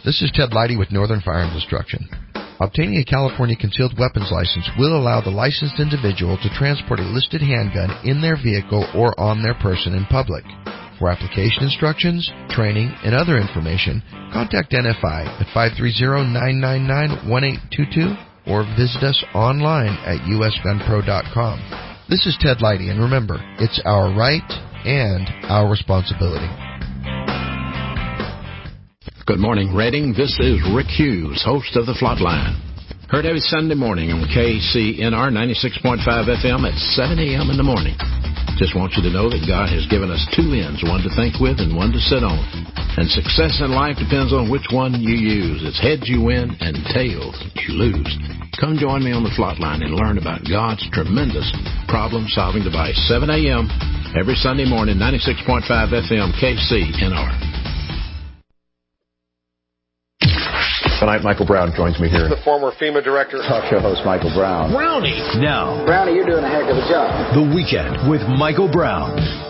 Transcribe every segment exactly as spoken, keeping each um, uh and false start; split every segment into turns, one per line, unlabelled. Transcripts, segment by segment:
This is Ted Leidy with Northern Firearms Instruction. Obtaining a California concealed weapons license will allow the licensed individual to transport a listed handgun in their vehicle or on their person in public. For application instructions, training, and other information, contact N F I at five three zero, nine nine nine, one eight two two or visit us online at U S gun pro dot com. This is Ted Leidy, and remember, it's our right and our responsibility.
Good morning, Reading. This is Rick Hughes, host of The Flatline. Heard every Sunday morning on K C N R ninety-six point five F M at seven a.m. in the morning. Just want you to know that God has given us two ends, one to think with and one to sit on. And success in life depends on which one you use. It's heads you win and tails you lose. Come join me on The Flatline and learn about God's tremendous problem-solving device. seven a.m. every Sunday morning, ninety-six point five F M, K C N R.
Tonight, Michael Brown joins me here.
The former FEMA director.
Talk show host Michael Brown.
Brownie.
Now.
Brownie, you're doing a heck of a job.
The Weekend with Michael Brown.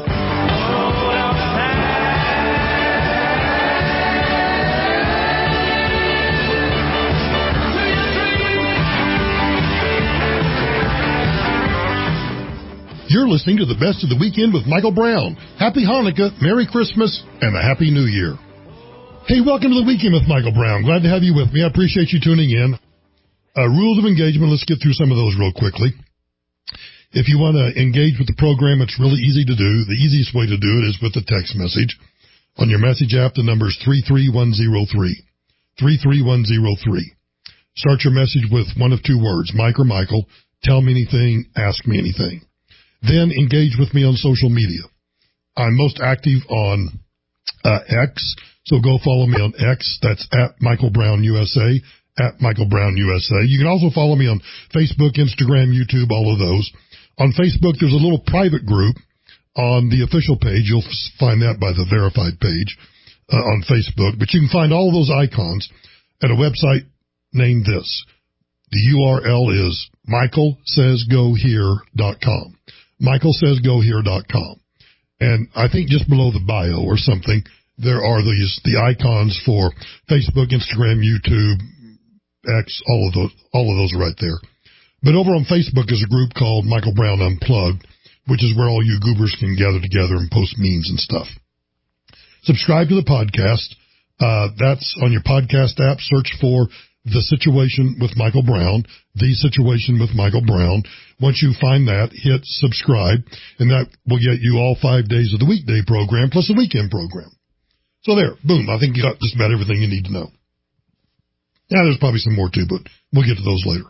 You're listening to the best of the weekend with Michael Brown. Happy Hanukkah, Merry Christmas, and a Happy New Year. Hey, welcome to the weekend with Michael Brown. Glad to have you with me. I appreciate you tuning in. Uh, rules of engagement, let's get through some of those real quickly. If you want to engage with the program, it's really easy to do. The easiest way to do it is with a text message. On your message app, the number is three three one zero three. three three one zero three. Start your message with one of two words, Mike or Michael. Tell me anything, ask me anything. Then engage with me on social media. I'm most active on uh, X. So go follow me on X. That's at Michael Brown U S A, at Michael Brown U S A. You can also follow me on Facebook, Instagram, YouTube, all of those. On Facebook, there's a little private group on the official page. You'll find that by the verified page uh, on Facebook. But you can find all of those icons at a website named this. The U R L is michael says go here dot com. michael says go here dot com. And I think just below the bio or something, there are these, the icons for Facebook, Instagram, YouTube, X, all of those, all of those are right there. But over on Facebook is a group called Michael Brown Unplugged, which is where all you goobers can gather together and post memes and stuff. Subscribe to the podcast. Uh, that's on your podcast app. Search for The Situation with Michael Brown, The Situation with Michael Brown. Once you find that, hit subscribe, and that will get you all five days of the weekday program plus the weekend program. So there, boom, I think you got just about everything you need to know. Yeah, there's probably some more too, but we'll get to those later.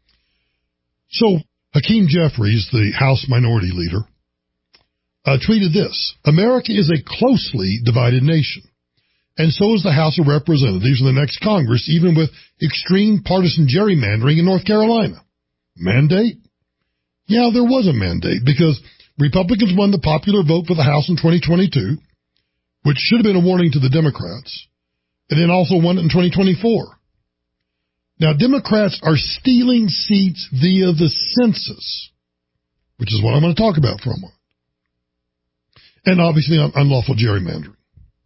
So, Hakeem Jeffries, the House Minority Leader, uh, tweeted this: America is a closely divided nation, and so is the House of Representatives in the next Congress, even with extreme partisan gerrymandering in North Carolina. Mandate? Yeah, there was a mandate, because Republicans won the popular vote for the House in twenty twenty-two, which should have been a warning to the Democrats, and then also won it in twenty twenty-four. Now, Democrats are stealing seats via the census, which is what I'm going to talk about for a moment, and obviously unlawful gerrymandering.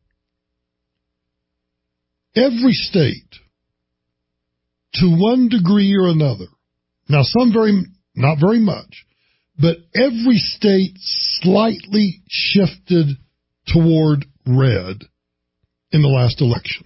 Every state, to one degree or another, now some very, not very much, but every state slightly shifted toward red in the last election.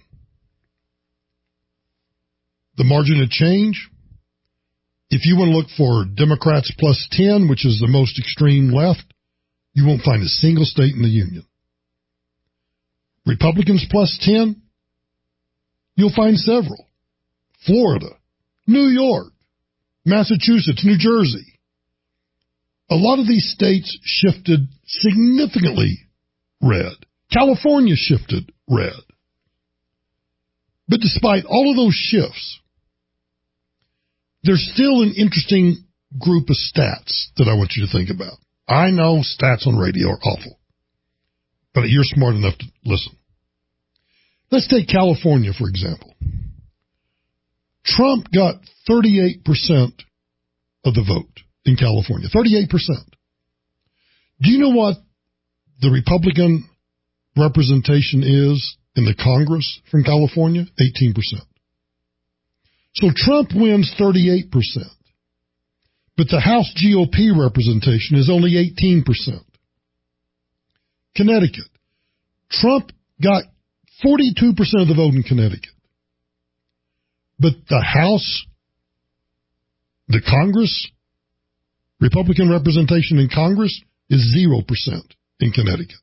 The margin of change, if you want to look for Democrats plus ten, which is the most extreme left, you won't find a single state in the union. Republicans plus ten, you'll find several. Florida, New York, Massachusetts, New Jersey. A lot of these states shifted significantly red. California shifted red. But despite all of those shifts, there's still an interesting group of stats that I want you to think about. I know stats on radio are awful, but you're smart enough to listen. Let's take California, for example. Trump got thirty-eight percent of the vote in California. thirty-eight percent. Do you know what the Republican representation is In the Congress from California, eighteen percent. So Trump wins thirty-eight percent. But the House G O P representation is only eighteen percent. Connecticut. Trump got forty-two percent of the vote in Connecticut. But the House, the Congress, Republican representation in Congress is zero percent in Connecticut.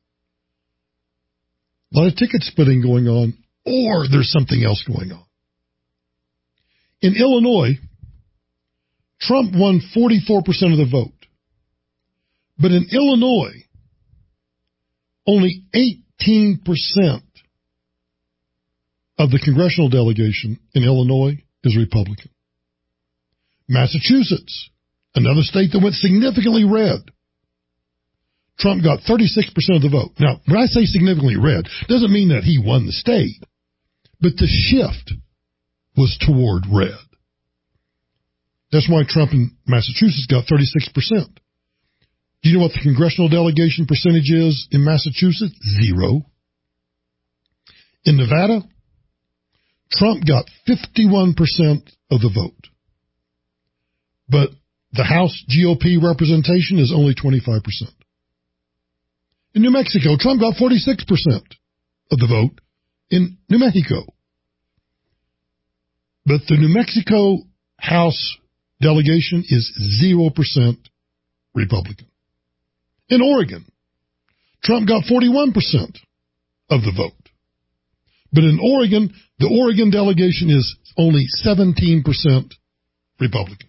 A lot of ticket splitting going on, or there's something else going on. In Illinois, Trump won forty-four percent of the vote. But in Illinois, only eighteen percent of the congressional delegation in Illinois is Republican. Massachusetts, another state that went significantly red. Trump got thirty-six percent of the vote. Now, when I say significantly red, doesn't mean that he won the state, but the shift was toward red. That's why Trump in Massachusetts got thirty-six percent. Do you know what the congressional delegation percentage is in Massachusetts? Zero. In Nevada, Trump got fifty-one percent of the vote. But the House G O P representation is only twenty-five percent. In New Mexico, Trump got forty-six percent of the vote in New Mexico. But the New Mexico House delegation is zero percent Republican. In Oregon, Trump got forty-one percent of the vote. But in Oregon, the Oregon delegation is only seventeen percent Republican.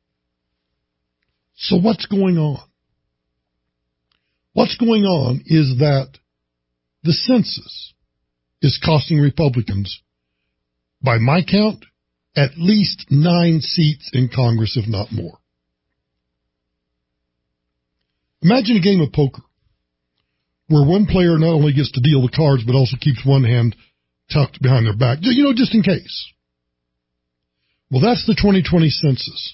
So what's going on? What's going on is that the census is costing Republicans, by my count, at least nine seats in Congress, if not more. Imagine a game of poker where one player not only gets to deal the cards, but also keeps one hand tucked behind their back, you know, just in case. Well, that's the twenty twenty census.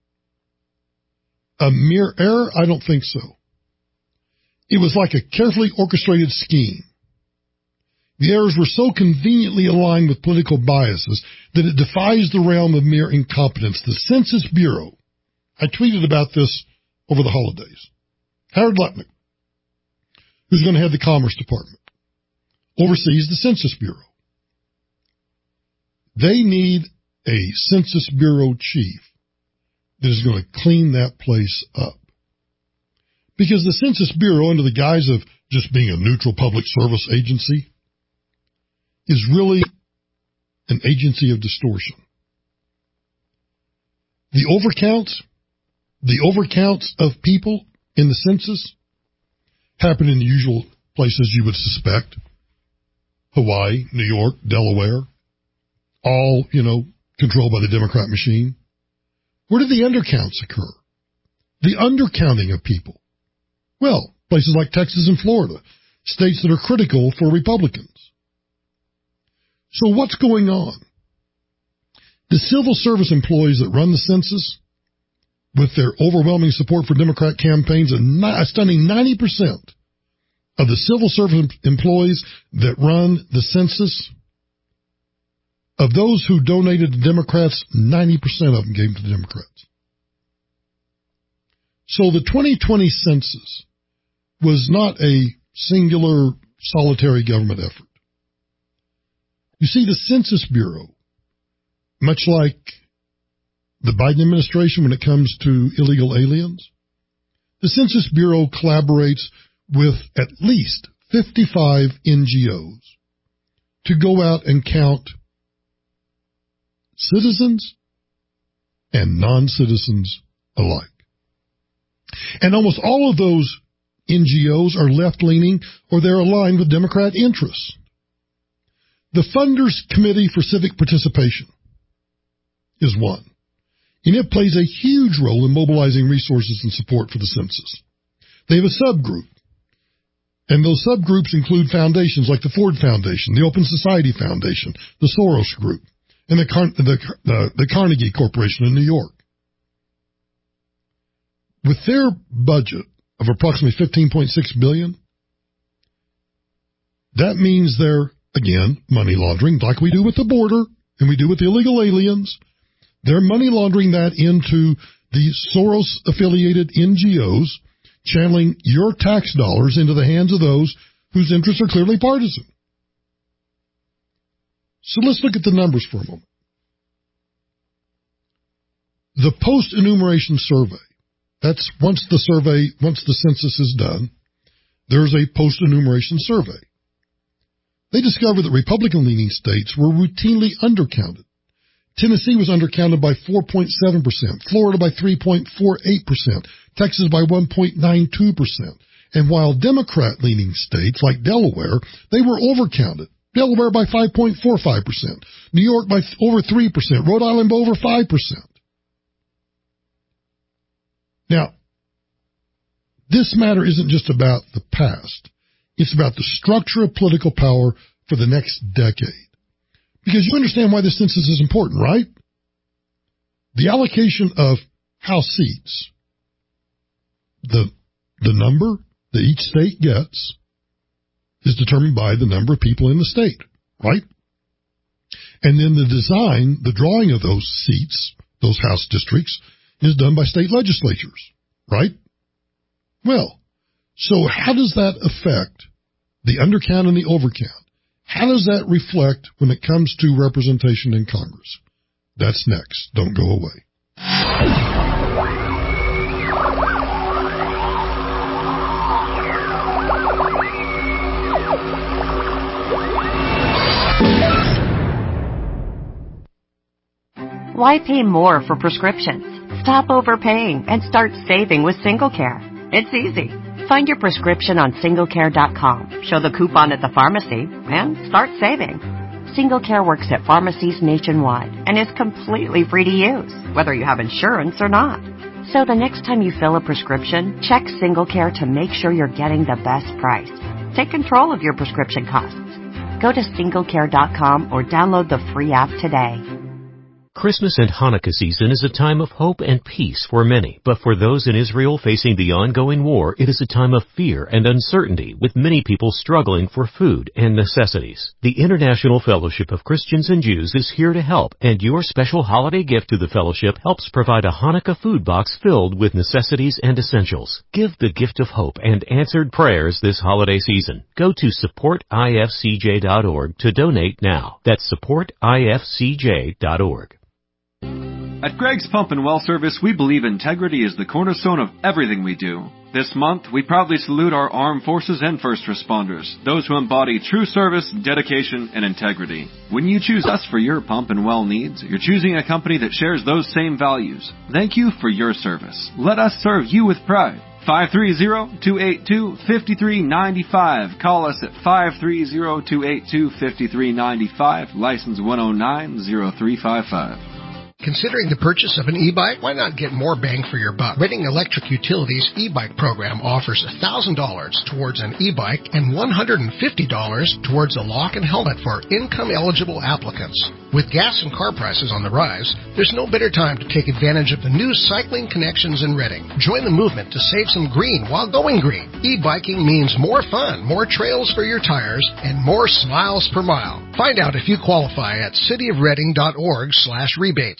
A mere error? I don't think so. It was like a carefully orchestrated scheme. The errors were so conveniently aligned with political biases that it defies the realm of mere incompetence. The Census Bureau, I tweeted about this over the holidays. Howard Lutnick, who's going to head the Commerce Department, oversees the Census Bureau. They need a Census Bureau chief that is going to clean that place up. Because the Census Bureau, under the guise of just being a neutral public service agency, is really an agency of distortion. The overcounts, the overcounts of people in the census happen in the usual places you would suspect. Hawaii, New York, Delaware, all, you know, controlled by the Democrat machine. Where do the undercounts occur? The undercounting of people. Well, places like Texas and Florida, states that are critical for Republicans. So what's going on? The civil service employees that run the census, with their overwhelming support for Democrat campaigns, a stunning ninety percent of the civil service employees that run the census, of those who donated to Democrats, ninety percent of them gave to the Democrats. So the twenty twenty census was not a singular, solitary government effort. You see, the Census Bureau, much like the Biden administration when it comes to illegal aliens, the Census Bureau collaborates with at least fifty-five N G Os to go out and count citizens and non-citizens alike. And almost all of those N G Os are left-leaning or they're aligned with Democrat interests. The Funders Committee for Civic Participation is one, and it plays a huge role in mobilizing resources and support for the census. They have a subgroup, and those subgroups include foundations like the Ford Foundation, the Open Society Foundation, the Soros Group, and the, Car- the, the, the Carnegie Corporation in New York. With their budget of approximately fifteen point six billion dollars, that means they're again, money laundering, like we do with the border and we do with illegal aliens. They're money laundering that into the Soros-affiliated N G Os, channeling your tax dollars into the hands of those whose interests are clearly partisan. So let's look at the numbers for a moment. The post-enumeration survey, that's once the survey, once the census is done, there's a post-enumeration survey. They discovered that Republican-leaning states were routinely undercounted. Tennessee was undercounted by four point seven percent, Florida by three point four eight percent, Texas by one point nine two percent. And while Democrat-leaning states like Delaware, they were overcounted. Delaware by five point four five percent, New York by over three percent, Rhode Island by over five percent. Now, this matter isn't just about the past. It's about the structure of political power for the next decade. Because you understand why this census is important, right? The allocation of House seats, the, the number that each state gets, is determined by the number of people in the state, right? And then the design, the drawing of those seats, those House districts, is done by state legislatures, right? Well, so how does that affect the undercount and the overcount? How does that reflect when it comes to representation in Congress? That's next. Don't go away.
Why pay more for prescriptions? Stop overpaying and start saving with SingleCare. It's easy. Find your prescription on single care dot com, show the coupon at the pharmacy, and start saving. SingleCare works at pharmacies nationwide and is completely free to use, whether you have insurance or not. So the next time you fill a prescription, check SingleCare to make sure you're getting the best price. Take control of your prescription costs. Go to single care dot com or download the free app today.
Christmas and Hanukkah season is a time of hope and peace for many, but for those in Israel facing the ongoing war, it is a time of fear and uncertainty, with many people struggling for food and necessities. The International Fellowship of Christians and Jews is here to help, and your special holiday gift to the fellowship helps provide a Hanukkah food box filled with necessities and essentials. Give the gift of hope and answered prayers this holiday season. Go to support I F C J dot org to donate now. That's support I F C J dot org.
At Greg's Pump and Well Service, we believe integrity is the cornerstone of everything we do. This month, we proudly salute our armed forces and first responders, those who embody true service, dedication, and integrity. When you choose us for your pump and well needs, you're choosing a company that shares those same values. Thank you for your service. Let us serve you with pride. five three zero, two eight two, five three nine five. Call us at five three zero, two eight two, five three nine five, license one oh nine zero three five five.
Considering the purchase of an e-bike? Why not get more bang for your buck? Redding Electric Utilities e-bike program offers one thousand dollars towards an e-bike and one hundred fifty dollars towards a lock and helmet for income-eligible applicants. With gas and car prices on the rise, there's no better time to take advantage of the new cycling connections in Redding. Join the movement to save some green while going green. E-biking means more fun, more trails for your tires, and more smiles per mile. Find out if you qualify at cityofredding.org slash rebates.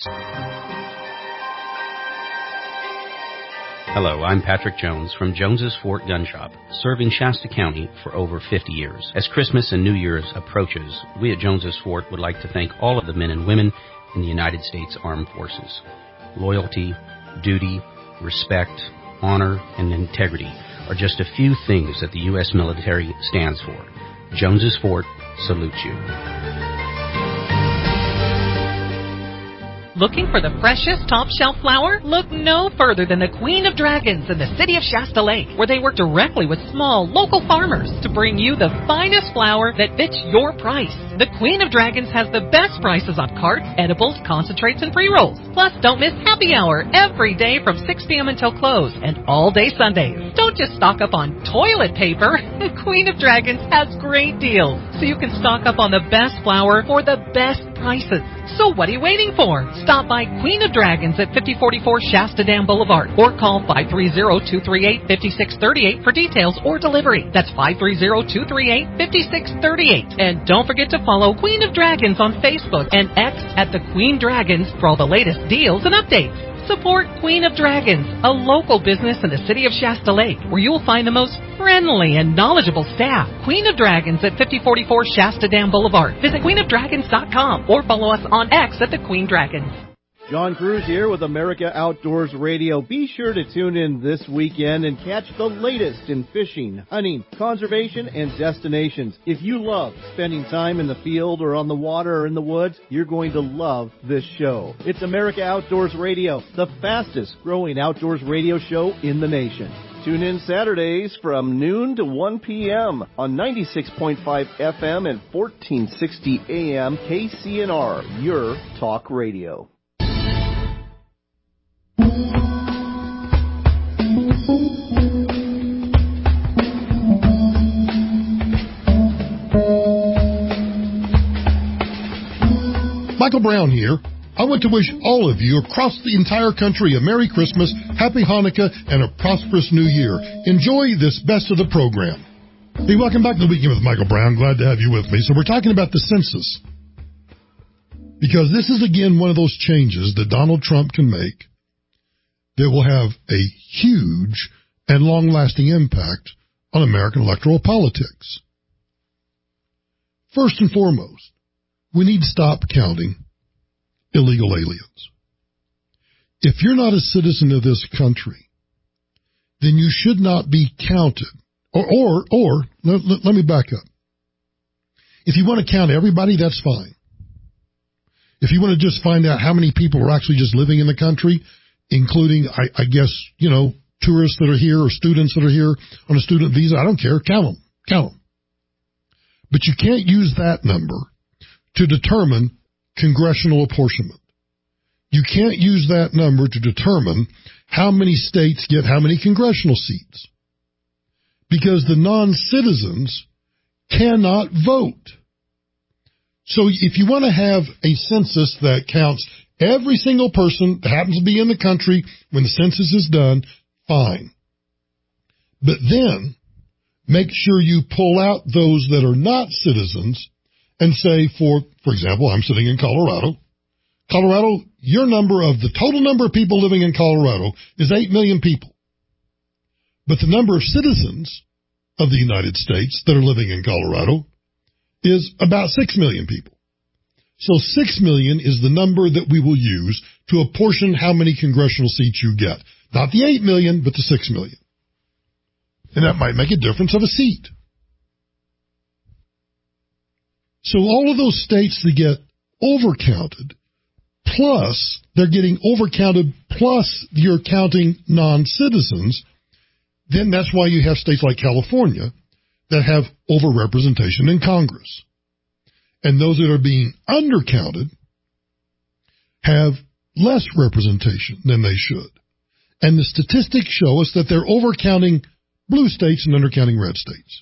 Hello, I'm Patrick Jones from Jones's Fort Gun Shop, serving Shasta County for over fifty years. As Christmas and New Year's approaches, we at Jones's Fort would like to thank all of the men and women in the United States Armed Forces. Loyalty, duty, respect, honor, and integrity are just a few things that the U S military stands for. Jones's Fort salutes you.
Looking for the freshest top-shelf flour? Look no further than the Queen of Dragons in the city of Shasta Lake, where they work directly with small, local farmers to bring you the finest flour that fits your price. The Queen of Dragons has the best prices on carts, edibles, concentrates, and pre-rolls. Plus, don't miss happy hour every day from six p.m. until close, and all day Sundays. Don't just stock up on toilet paper. Queen of Dragons has great deals. so you can stock up on the best flour for the best prices. So what are you waiting for? Stop by Queen of Dragons at fifty forty-four Shasta Dam Boulevard or call five three zero, two three eight, five six three eight for details or delivery. That's five three zero, two three eight, five six three eight. And don't forget to follow Queen of Dragons on Facebook and X at the Queen Dragons for all the latest deals and updates. Support Queen of Dragons, a local business in the city of Shasta Lake, where you will find the most friendly and knowledgeable staff. Queen of Dragons at fifty forty-four Shasta Dam Boulevard. Visit queen of dragons dot com or follow us on X at the Queen Dragons.
John Cruz here with America Outdoors Radio. Be sure to tune in this weekend and catch the latest in fishing, hunting, conservation, and destinations. If you love spending time in the field or on the water or in the woods, you're going to love this show. It's America Outdoors Radio, the fastest growing outdoors radio show in the nation. Tune in Saturdays from noon to one p.m. on ninety-six point five F M and fourteen sixty A M K C N R, your talk radio.
Michael Brown here. I want to wish all of you across the entire country a Merry Christmas, Happy Hanukkah, and a prosperous New Year. Enjoy this best of the program. Hey, welcome back to the Weekend with Michael Brown. Glad to have you with me. So we're talking about the census, because this is, again, one of those changes that Donald Trump can make that will have a huge and long-lasting impact on American electoral politics. First and foremost, we need to stop counting illegal aliens. If you're not a citizen of this country, then you should not be counted. Or, or, or let, let, let me back up. If you want to count everybody, that's fine. If you want to just find out how many people are actually just living in the country, including, I, I guess, you know, tourists that are here or students that are here on a student visa, I don't care. Count them. Count them. But you can't use that number to determine congressional apportionment. You can't use that number to determine how many states get how many congressional seats, because the non-citizens cannot vote. So if you want to have a census that counts every single person that happens to be in the country when the census is done, fine. But then make sure you pull out those that are not citizens and say, for for example, I'm sitting in Colorado. Colorado, your number of the total number of people living in Colorado is eight million people. But the number of citizens of the United States that are living in Colorado is about six million people. So six million is the number that we will use to apportion how many congressional seats you get. Not the eight million, but the six million. And that might make a difference of a seat. So all of those states that get overcounted, plus they're getting overcounted, plus you're counting non-citizens, then that's why you have states like California that have overrepresentation in Congress. And those that are being undercounted have less representation than they should. And the statistics show us that they're overcounting blue states and undercounting red states.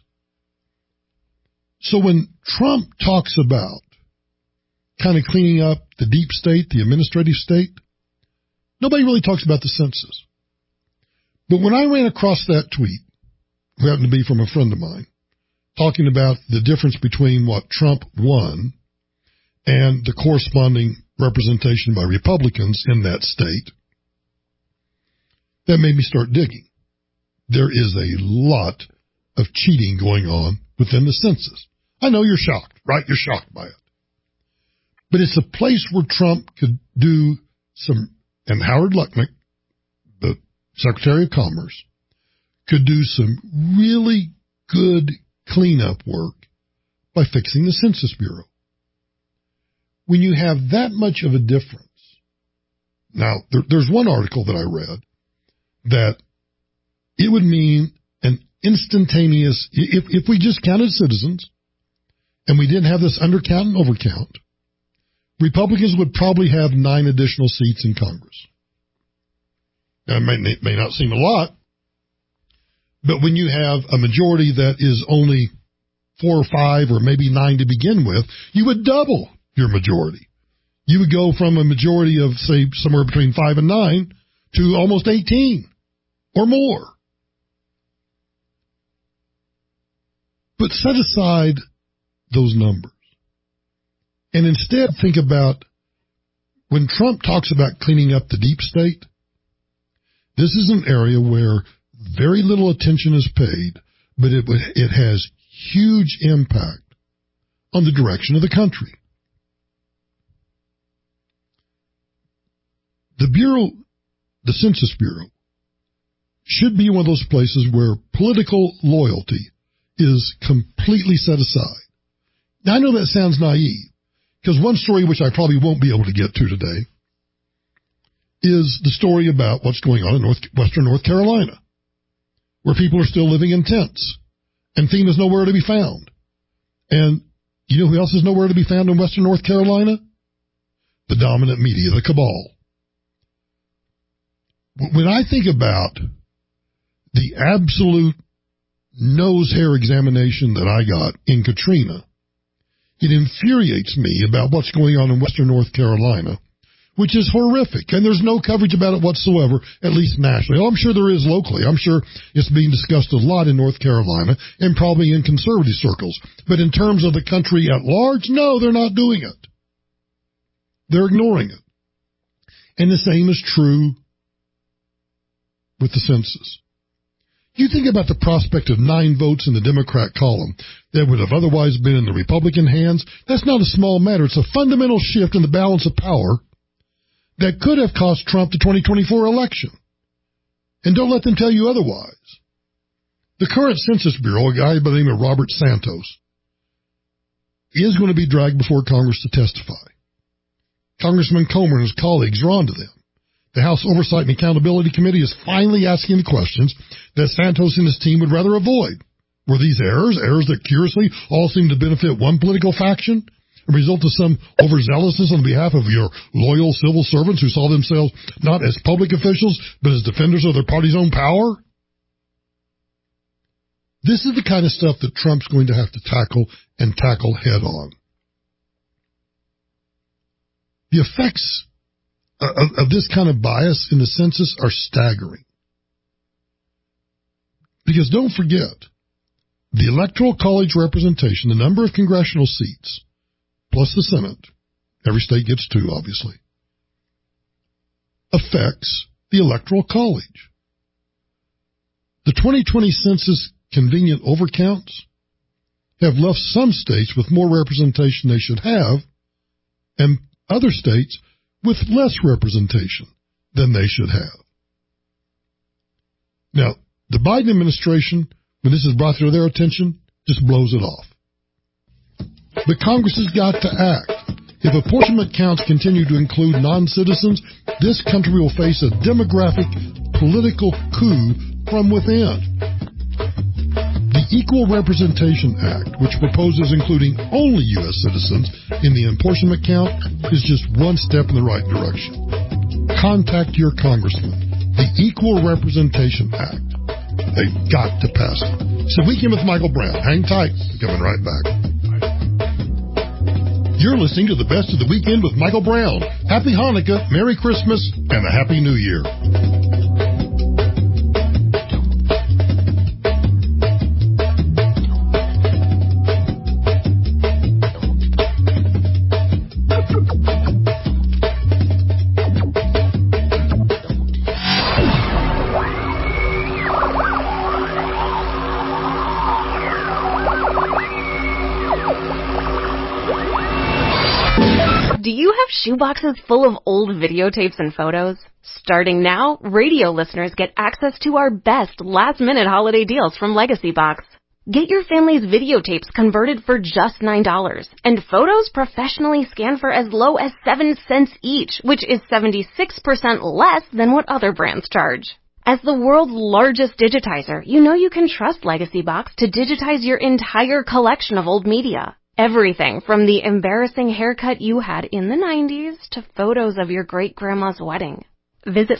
So when Trump talks about kind of cleaning up the deep state, the administrative state, nobody really talks about the census. But when I ran across that tweet, who happened to be from a friend of mine, talking about the difference between what Trump won and the corresponding representation by Republicans in that state, that made me start digging. There is a lot of cheating going on within the census. I know you're shocked, right? You're shocked by it. But it's a place where Trump could do some, and Howard Lutnick, the Secretary of Commerce, could do some really good cleanup work by fixing the Census Bureau. When you have that much of a difference, now there, there's one article that I read that it would mean an instantaneous, if, if we just counted citizens and we didn't have this undercount and overcount, Republicans would probably have nine additional seats in Congress. Now, it may, may not seem a lot, but when you have a majority that is only four or five or maybe nine to begin with, you would double your majority. You would go from a majority of, say, somewhere between five and nine to almost eighteen or more. But set aside those numbers and instead think about when Trump talks about cleaning up the deep state, this is an area where very little attention is paid, but it, it has huge impact on the direction of the country. The Bureau, the Census Bureau, should be one of those places where political loyalty is completely set aside. Now, I know that sounds naive, because one story which I probably won't be able to get to today is the story about what's going on in North, Western North Carolina, where people are still living in tents, and FEMA's nowhere to be found. And you know who else is nowhere to be found in Western North Carolina? The dominant media, the cabal. When I think about the absolute nose hair examination that I got in Katrina, it infuriates me about what's going on in Western North Carolina, which is horrific, and there's no coverage about it whatsoever, at least nationally. Oh, I'm sure there is locally. I'm sure it's being discussed a lot in North Carolina and probably in conservative circles. But in terms of the country at large, no, they're not doing it. They're ignoring it. And the same is true with the census. You think about the prospect of nine votes in the Democrat column that would have otherwise been in the Republican hands. That's not a small matter. It's a fundamental shift in the balance of power that could have cost Trump the twenty twenty-four election. And don't let them tell you otherwise. The current Census Bureau, a guy by the name of Robert Santos, is going to be dragged before Congress to testify. Congressman Comer and his colleagues are on to them. The House Oversight and Accountability Committee is finally asking the questions that Santos and his team would rather avoid. Were these errors, errors that curiously all seem to benefit one political faction, a result of some overzealousness on behalf of your loyal civil servants who saw themselves not as public officials, but as defenders of their party's own power? This is the kind of stuff that Trump's going to have to tackle and tackle head on. The effects Of, of this kind of bias in the census are staggering. Because don't forget, the Electoral College representation, the number of congressional seats, plus the Senate, every state gets two, obviously, affects the Electoral College. The twenty twenty census convenient overcounts have left some states with more representation they should have, and other states with less representation than they should have. Now, the Biden administration, when this is brought to their attention, just blows it off. But Congress has got to act. If apportionment counts continue to include non-citizens, this country will face a demographic political coup from within. The Equal Representation Act, which proposes including only U S citizens in the apportionment count, is just one step in the right direction. Contact your congressman. The Equal Representation Act. They've got to pass it. It's the Weekend with Michael Brown. Hang tight. We're coming right back. You're listening to the best of the weekend with Michael Brown. Happy Hanukkah, Merry Christmas, and a Happy New Year.
Do you have shoeboxes full of old videotapes and photos? Starting now, radio listeners get access to our best last-minute holiday deals from Legacy Box. Get your family's videotapes converted for just nine dollars, and photos professionally scanned for as low as seven cents each, which is seventy-six percent less than what other brands charge. As the world's largest digitizer, you know you can trust Legacy Box to digitize your entire collection of old media. Everything from the embarrassing haircut you had in the nineties to photos of your great-grandma's wedding. Visit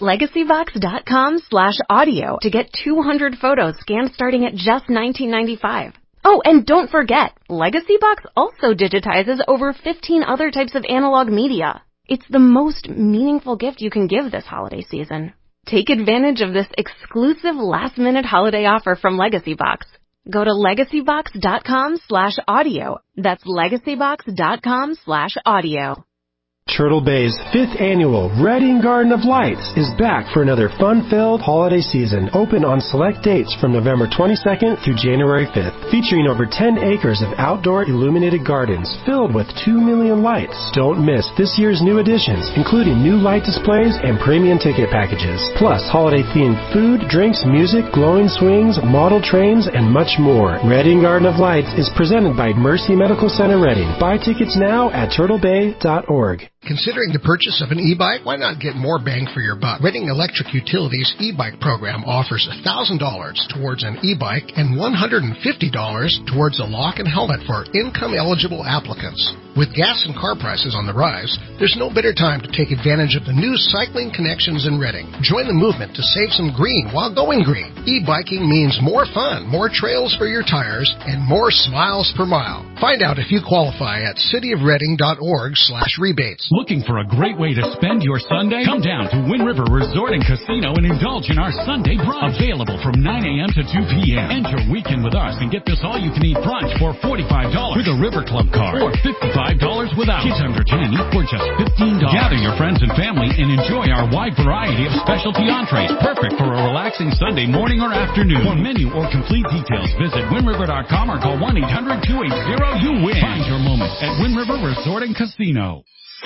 legacybox.com slash audio to get two hundred photos scanned starting at just nineteen ninety-five. Oh, and don't forget, Legacy Box also digitizes over fifteen other types of analog media. It's the most meaningful gift you can give this holiday season. Take advantage of this exclusive last-minute holiday offer from Legacy Box. Go to legacybox.com slash audio. That's legacybox.com slash audio.
Turtle Bay's fifth annual Reading Garden of Lights is back for another fun-filled holiday season, open on select dates from November twenty-second through January fifth, featuring over ten acres of outdoor illuminated gardens filled with two million lights. Don't miss this year's new additions, including new light displays and premium ticket packages, plus holiday-themed food, drinks, music, glowing swings, model trains, and much more. Reading Garden of Lights is presented by Mercy Medical Center Reading. Buy tickets now at turtle bay dot org.
Considering the purchase of an e-bike? Why not get more bang for your buck? Reading Electric Utilities e-bike program offers one thousand dollars towards an e-bike and one hundred fifty dollars towards a lock and helmet for income-eligible applicants. With gas and car prices on the rise, there's no better time to take advantage of the new cycling connections in Reading. Join the movement to save some green while going green. E-biking means more fun, more trails for your tires, and more smiles per mile. Find out if you qualify at cityofreading.org slash rebates.
Looking for a great way to spend your Sunday? Come down to Wind River Resort and Casino and indulge in our Sunday brunch. Available from nine a.m. to two p.m. End your weekend with us and get this all-you-can-eat brunch for forty-five dollars with a River Club card or fifty-five dollars without. Kids under ten eat for just fifteen dollars. Gather your friends and family and enjoy our wide variety of specialty entrees, perfect for a relaxing Sunday morning or afternoon. For menu or complete details, visit wind river dot com or call one eight hundred two eight zero you win. Find your moment at Wind River Resort and Casino.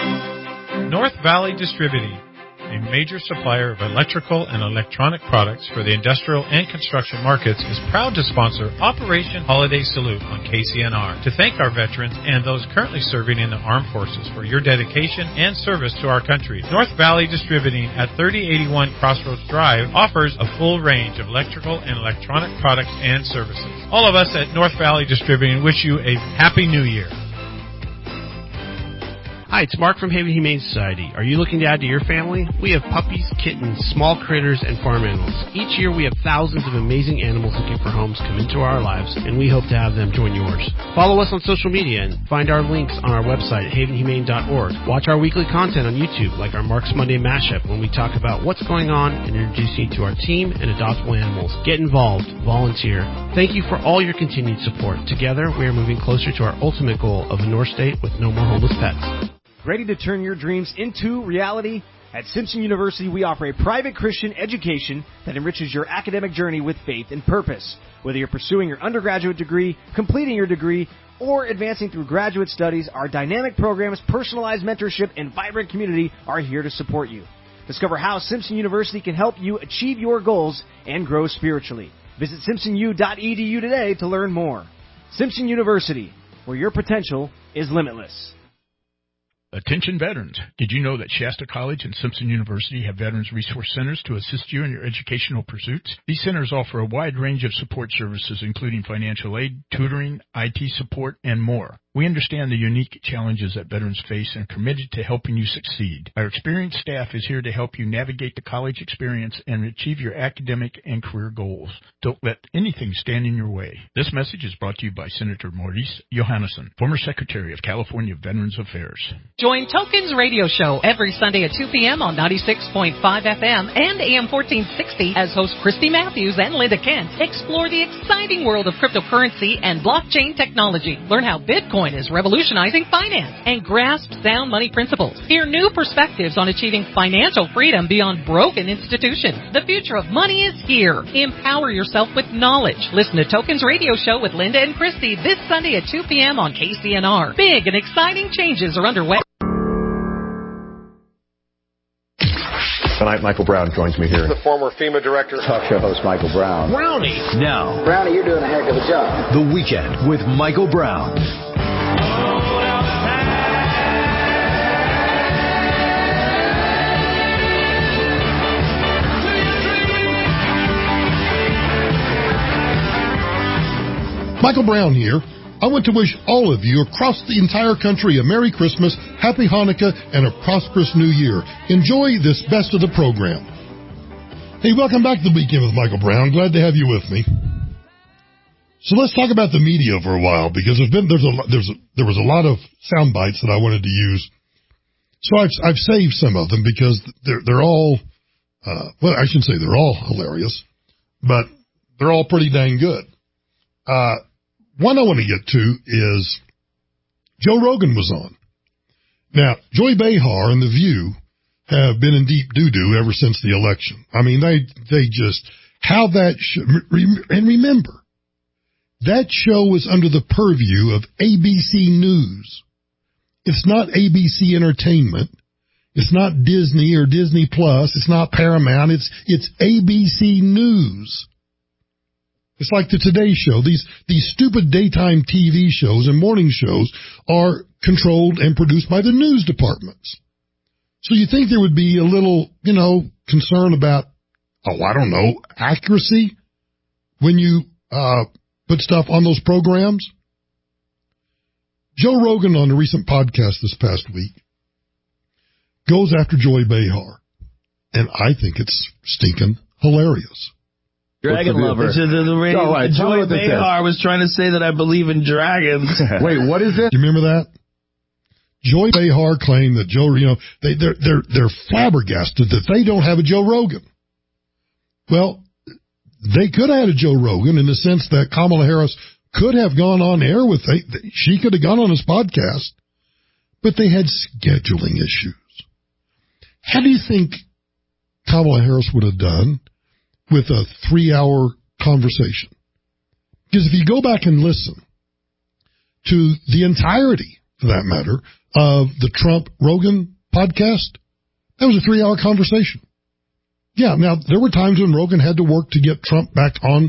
North Valley Distributing, a major supplier of electrical and electronic products for the industrial and construction markets, is proud to sponsor Operation Holiday Salute on K C N R to thank our veterans and those currently serving in the armed forces for your dedication and service to our country. North Valley Distributing at thirty eighty-one Crossroads Drive offers a full range of electrical and electronic products and services. All of us at North Valley Distributing wish you a Happy New Year.
Hi, it's Mark from Haven Humane Society. Are you looking to add to your family? We have puppies, kittens, small critters, and farm animals. Each year we have thousands of amazing animals looking for homes come into our lives, and we hope to have them join yours. Follow us on social media and find our links on our website at haven humane dot org. Watch our weekly content on YouTube, like our Mark's Monday Mashup, when we talk about what's going on and introduce you to our team and adoptable animals. Get involved. Volunteer. Thank you for all your continued support. Together, we are moving closer to our ultimate goal of a North State with no more homeless pets.
Ready to turn your dreams into reality? At Simpson University, we offer a private Christian education that enriches your academic journey with faith and purpose. Whether you're pursuing your undergraduate degree, completing your degree, or advancing through graduate studies, our dynamic programs, personalized mentorship, and vibrant community are here to support you. Discover how Simpson University can help you achieve your goals and grow spiritually. Visit simpson u dot e d u today to learn more. Simpson University, where your potential is limitless.
Attention veterans. Did you know that Shasta College and Simpson University have Veterans Resource Centers to assist you in your educational pursuits? These centers offer a wide range of support services, including financial aid, tutoring, I T support, and more. We understand the unique challenges that veterans face and are committed to helping you succeed. Our experienced staff is here to help you navigate the college experience and achieve your academic and career goals. Don't let anything stand in your way. This message is brought to you by Senator Maurice Johannesson, former Secretary of California Veterans Affairs.
Join Tokens Radio Show every Sunday at two p.m. on ninety-six point five F M and A M fourteen sixty as hosts Christy Matthews and Linda Kent explore the exciting world of cryptocurrency and blockchain technology. Learn how Bitcoin is revolutionizing finance and grasp sound money principles. Hear new perspectives on achieving financial freedom beyond broken institutions. The future of money is here. Empower yourself with knowledge. Listen to Tokens Radio Show with Linda and Christy this Sunday at two p.m. on K C N R. Big and exciting changes are underway.
Tonight, Michael Brown joins me here.
The former FEMA director.
Talk show host Michael Brown.
Brownie. Now.
Brownie, you're doing a heck of a job.
The Weekend with Michael Brown.
Michael Brown here. I want to wish all of you across the entire country a Merry Christmas, Happy Hanukkah, and a prosperous New Year. Enjoy this best of the program. Hey, welcome back to the Weekend with Michael Brown. Glad to have you with me. So let's talk about the media for a while, because there's been, there's a, there's a, there was a lot of sound bites that I wanted to use. So I've, I've saved some of them because they're, they're all, uh, well, I shouldn't say they're all hilarious, but they're all pretty dang good. Uh, one I want to get to is Joe Rogan was on. Now, Joy Behar and The View have been in deep doo-doo ever since the election. I mean, they, they just, how that should, and remember, that show was under the purview of A B C News. It's not A B C Entertainment. It's not Disney or Disney Plus. It's not Paramount. It's, it's A B C News. It's like the Today Show. These, these stupid daytime T V shows and morning shows are controlled and produced by the news departments. So you think there would be a little, you know, concern about, oh, I don't know, accuracy when you, uh, put stuff on those programs? Joe Rogan on a recent podcast this past week goes after Joy Behar, and I think it's stinking hilarious.
Dragon lover. The, the, the radio, right, Joy Behar was trying to say that I believe in dragons.
Wait, what is it?
Do you remember that? Joy Behar claimed that Joe, you know, they, they're, they're, they're flabbergasted that they don't have a Joe Rogan. Well, they could have had a Joe Rogan in the sense that Kamala Harris could have gone on air with, they, she could have gone on his podcast, but they had scheduling issues. How do you think Kamala Harris would have done with a three-hour conversation? Because if you go back and listen to the entirety, for that matter, of the Trump-Rogan podcast, that was a three-hour conversation. Yeah, now, there were times when Rogan had to work to get Trump back on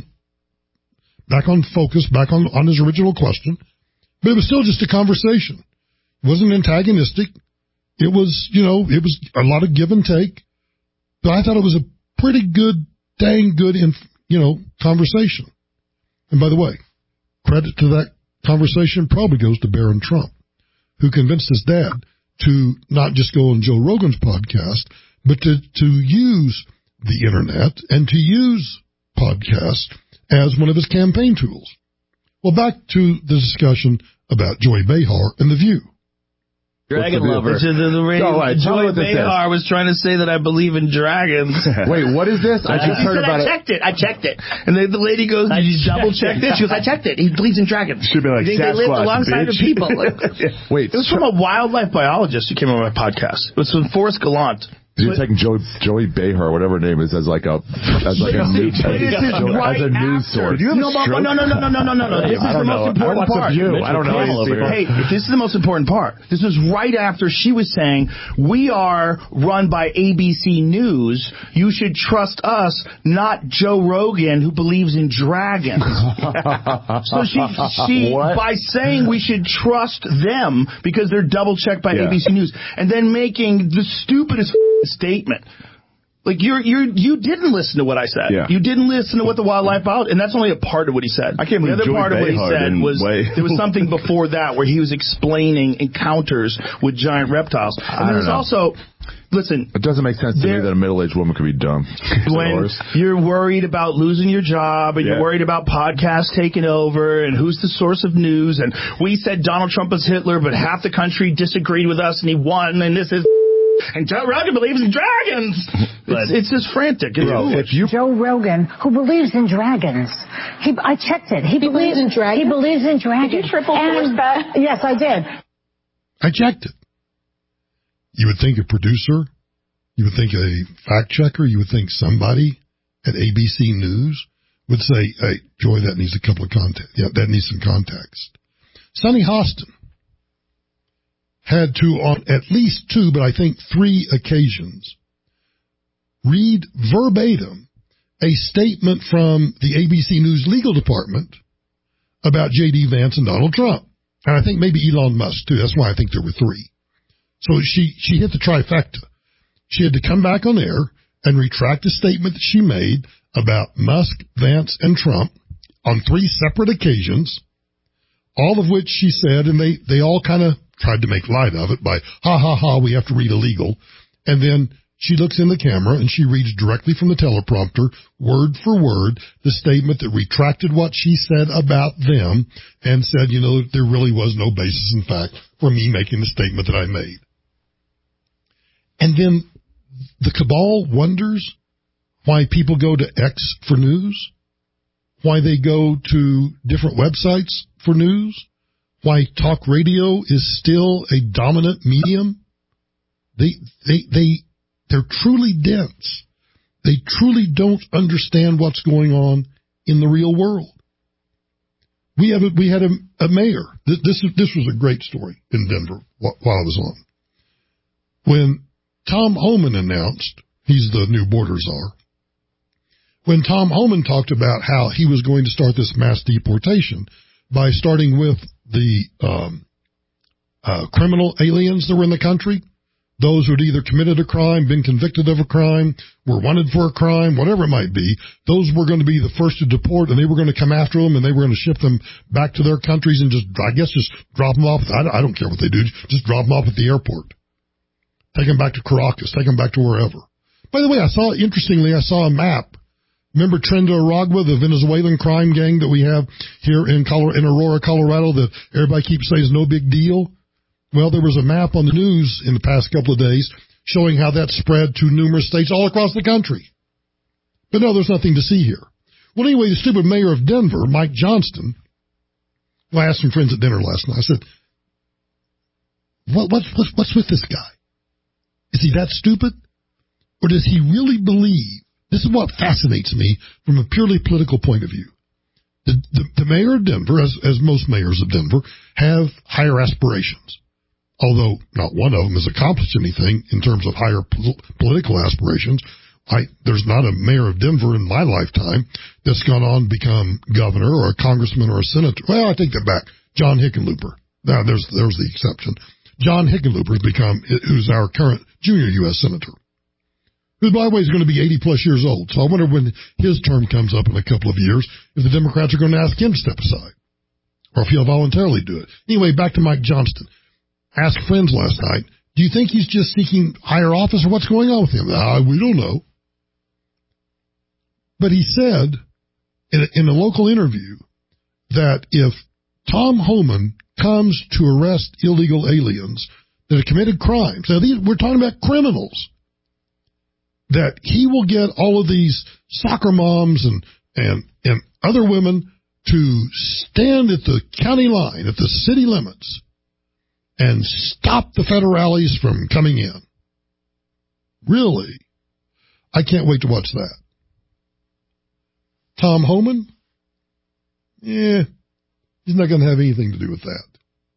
back on focus, back on, on his original question, but it was still just a conversation. It wasn't antagonistic. It was, you know, it was a lot of give and take, but I thought it was a pretty good, dang good, you know, conversation. And by the way, credit to that conversation probably goes to Barron Trump, who convinced his dad to not just go on Joe Rogan's podcast, but to, to use the internet and to use podcasts as one of his campaign tools. Well, back to the discussion about Joy Behar and The View.
Dragon lover. The, the, the radio, oh, right. Joy Behar was trying to say that I believe in dragons.
Wait, what is this? I just heard
said,
about
I
it.
I checked it. I checked it. And the, the lady goes, did you double check this? She goes, I checked it. He believes in dragons.
Should be like,
you think they lived alongside
bitch.
of people.
Wait.
It was from a wildlife biologist who came on my podcast. It was from Forrest Gallant.
You're taking Joey, Joey Behar, whatever her name is, as like a as like a news as,
right
as a news source.
You no, no, no, no, no, no, no, no, no. This is the most important part.
I don't know.
Hey, this is the most important part. This was right after she was saying, we are run by A B C News. You should trust us, not Joe Rogan, who believes in dragons. So she, she by saying we should trust them because they're double checked by yeah. A B C News, and then making the stupidest statement. Like, you're, you're, you didn't listen to what I said.
Yeah.
You didn't listen to what the wildlife out, and that's only a part of what he said.
I can't believe
the other
Joey
part of what he
Behar
said was
way.
there was something before that where he was explaining encounters with giant reptiles. And there's also, listen,
it doesn't make sense to me that a middle-aged woman could be dumb.
When you're worried about losing your job and yeah. you're worried about podcasts taking over and who's the source of news, and we said Donald Trump was Hitler, but half the country disagreed with us and he won, and this is. And Joe Rogan believes in dragons. It's, it's just frantic. It's
Bro, if you
Joe Rogan, who believes in dragons, he I checked it. He, he believes, believes in dragons. He believes in dragons.
Did you triple force that?
Yes, I did.
I checked it. You would think a producer, you would think a fact checker, you would think somebody at A B C News would say, "Hey, Joy, that needs a couple of context. Yeah, that needs some context." Sonny Hostin had to, on at least two, but I think three occasions, read verbatim a statement from the A B C News legal department about J D Vance and Donald Trump. And I think maybe Elon Musk, too. That's why I think there were three. So she, she hit the trifecta. She had to come back on air and retract a statement that she made about Musk, Vance, and Trump on three separate occasions, all of which she said, and they, they all kind of tried to make light of it by, ha, ha, ha, we have to read illegal. And then She looks in the camera and she reads directly from the teleprompter, word for word, the statement that retracted what she said about them and said, you know, there really was no basis in fact for me making the statement that I made. And then the cabal wonders why people go to X for news, why they go to different websites for news, why talk radio is still a dominant medium. They, they, they, they're truly dense. They truly don't understand what's going on in the real world. We have a, we had a, a mayor. This, this, this was a great story in Denver while I was on. When Tom Homan announced, he's the new border czar, when Tom Homan talked about how he was going to start this mass deportation by starting with the um, uh, criminal aliens that were in the country, those who had either committed a crime, been convicted of a crime, were wanted for a crime, whatever it might be, those were going to be the first to deport, and they were going to come after them, and they were going to ship them back to their countries and just, I guess, just drop them off. I don't care what they do. Just drop them off at the airport. Take them back to Caracas. Take them back to wherever. By the way, I saw, interestingly, I saw a map. Remember Trenda Aragua, the Venezuelan crime gang that we have here in, Colorado, in Aurora, Colorado, that everybody keeps saying is no big deal? Well, there was a map on the news in the past couple of days showing how that spread to numerous states all across the country. But no, there's nothing to see here. Well, anyway, the stupid mayor of Denver, Mike Johnston, well, I asked some friends at dinner last night. I said, what, what's, what's, what's with this guy? Is he that stupid? Or does he really believe? This is what fascinates me from a purely political point of view. The, the, the mayor of Denver, as, as most mayors of Denver, have higher aspirations. Although not one of them has accomplished anything in terms of higher pol- political aspirations. I, there's not a mayor of Denver in my lifetime that's gone on to become governor or a congressman or a senator. Well, I take that back. John Hickenlooper. Now, there's, there's the exception. John Hickenlooper has become, who's our current junior U S senator, who, by the way, is going to be eighty plus years old. So I wonder when his term comes up in a couple of years, if the Democrats are going to ask him to step aside, or if he'll voluntarily do it. Anyway, back to Mike Johnston. Asked friends last night, do you think he's just seeking higher office, or what's going on with him? Uh, we don't know. But he said in a, in a local interview that if Tom Homan comes to arrest illegal aliens that have committed crimes, now these, we're talking about criminals, that he will get all of these soccer moms and, and, and other women to stand at the county line, at the city limits, and stop the federales from coming in. Really? I can't wait to watch that. Tom Homan? Yeah, he's not going to have anything to do with that.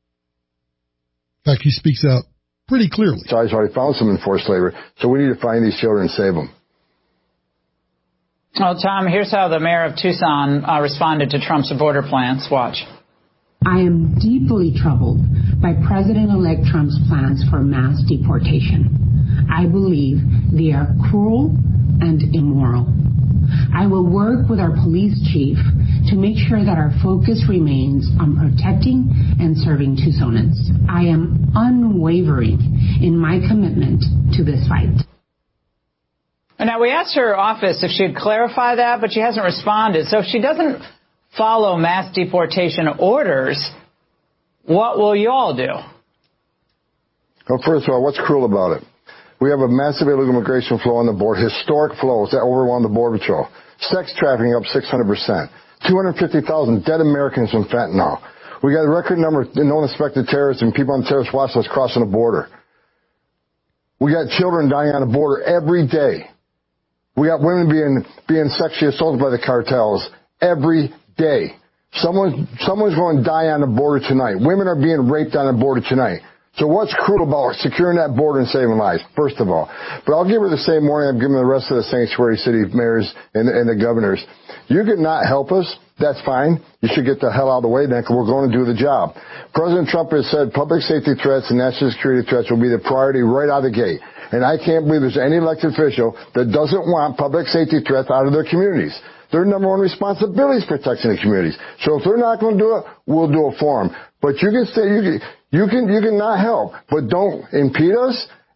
In fact, he speaks out pretty clearly.
So I've already found some enforced labor, so we need to find these children and save them.
Well, Tom, here's how the mayor of Tucson uh, responded to Trump's border plans. Watch.
I am deeply troubled by President-elect Trump's plans for mass deportation. I believe they are cruel and immoral. I will work with our police chief to make sure that our focus remains on protecting and serving Tucsonans. I am unwavering in my commitment to this fight.
Now, we asked her office if she'd clarify that, but she hasn't responded. So if she doesn't follow mass deportation orders, what will you all do?
Well, first of all, what's cruel about it? We have a massive illegal immigration flow on the border, historic flows that overwhelm the Border Patrol. Sex trafficking up six hundred percent. two hundred fifty thousand dead Americans from fentanyl. We got a record number of known suspected terrorists and people on terrorist watch lists crossing the border. We got children dying on the border every day. We got women being being sexually assaulted by the cartels every day. Someone, someone's going to die on the border tonight. Women are being raped on the border tonight. So what's cruel about securing that border and saving lives, first of all? But I'll give her the same warning I'm giving the rest of the sanctuary city mayors and, and the governors. You can not help us. That's fine. You should get the hell out of the way then, because we're going to do the job. President Trump has said public safety threats and national security threats will be the priority right out of the gate. And I can't believe there's any elected official that doesn't want public safety threats out of their communities. Their number one responsibility is protecting the communities. So if they're not going to do it, we'll do it for them. But you can say, you can, you can, you can not help, but don't impede us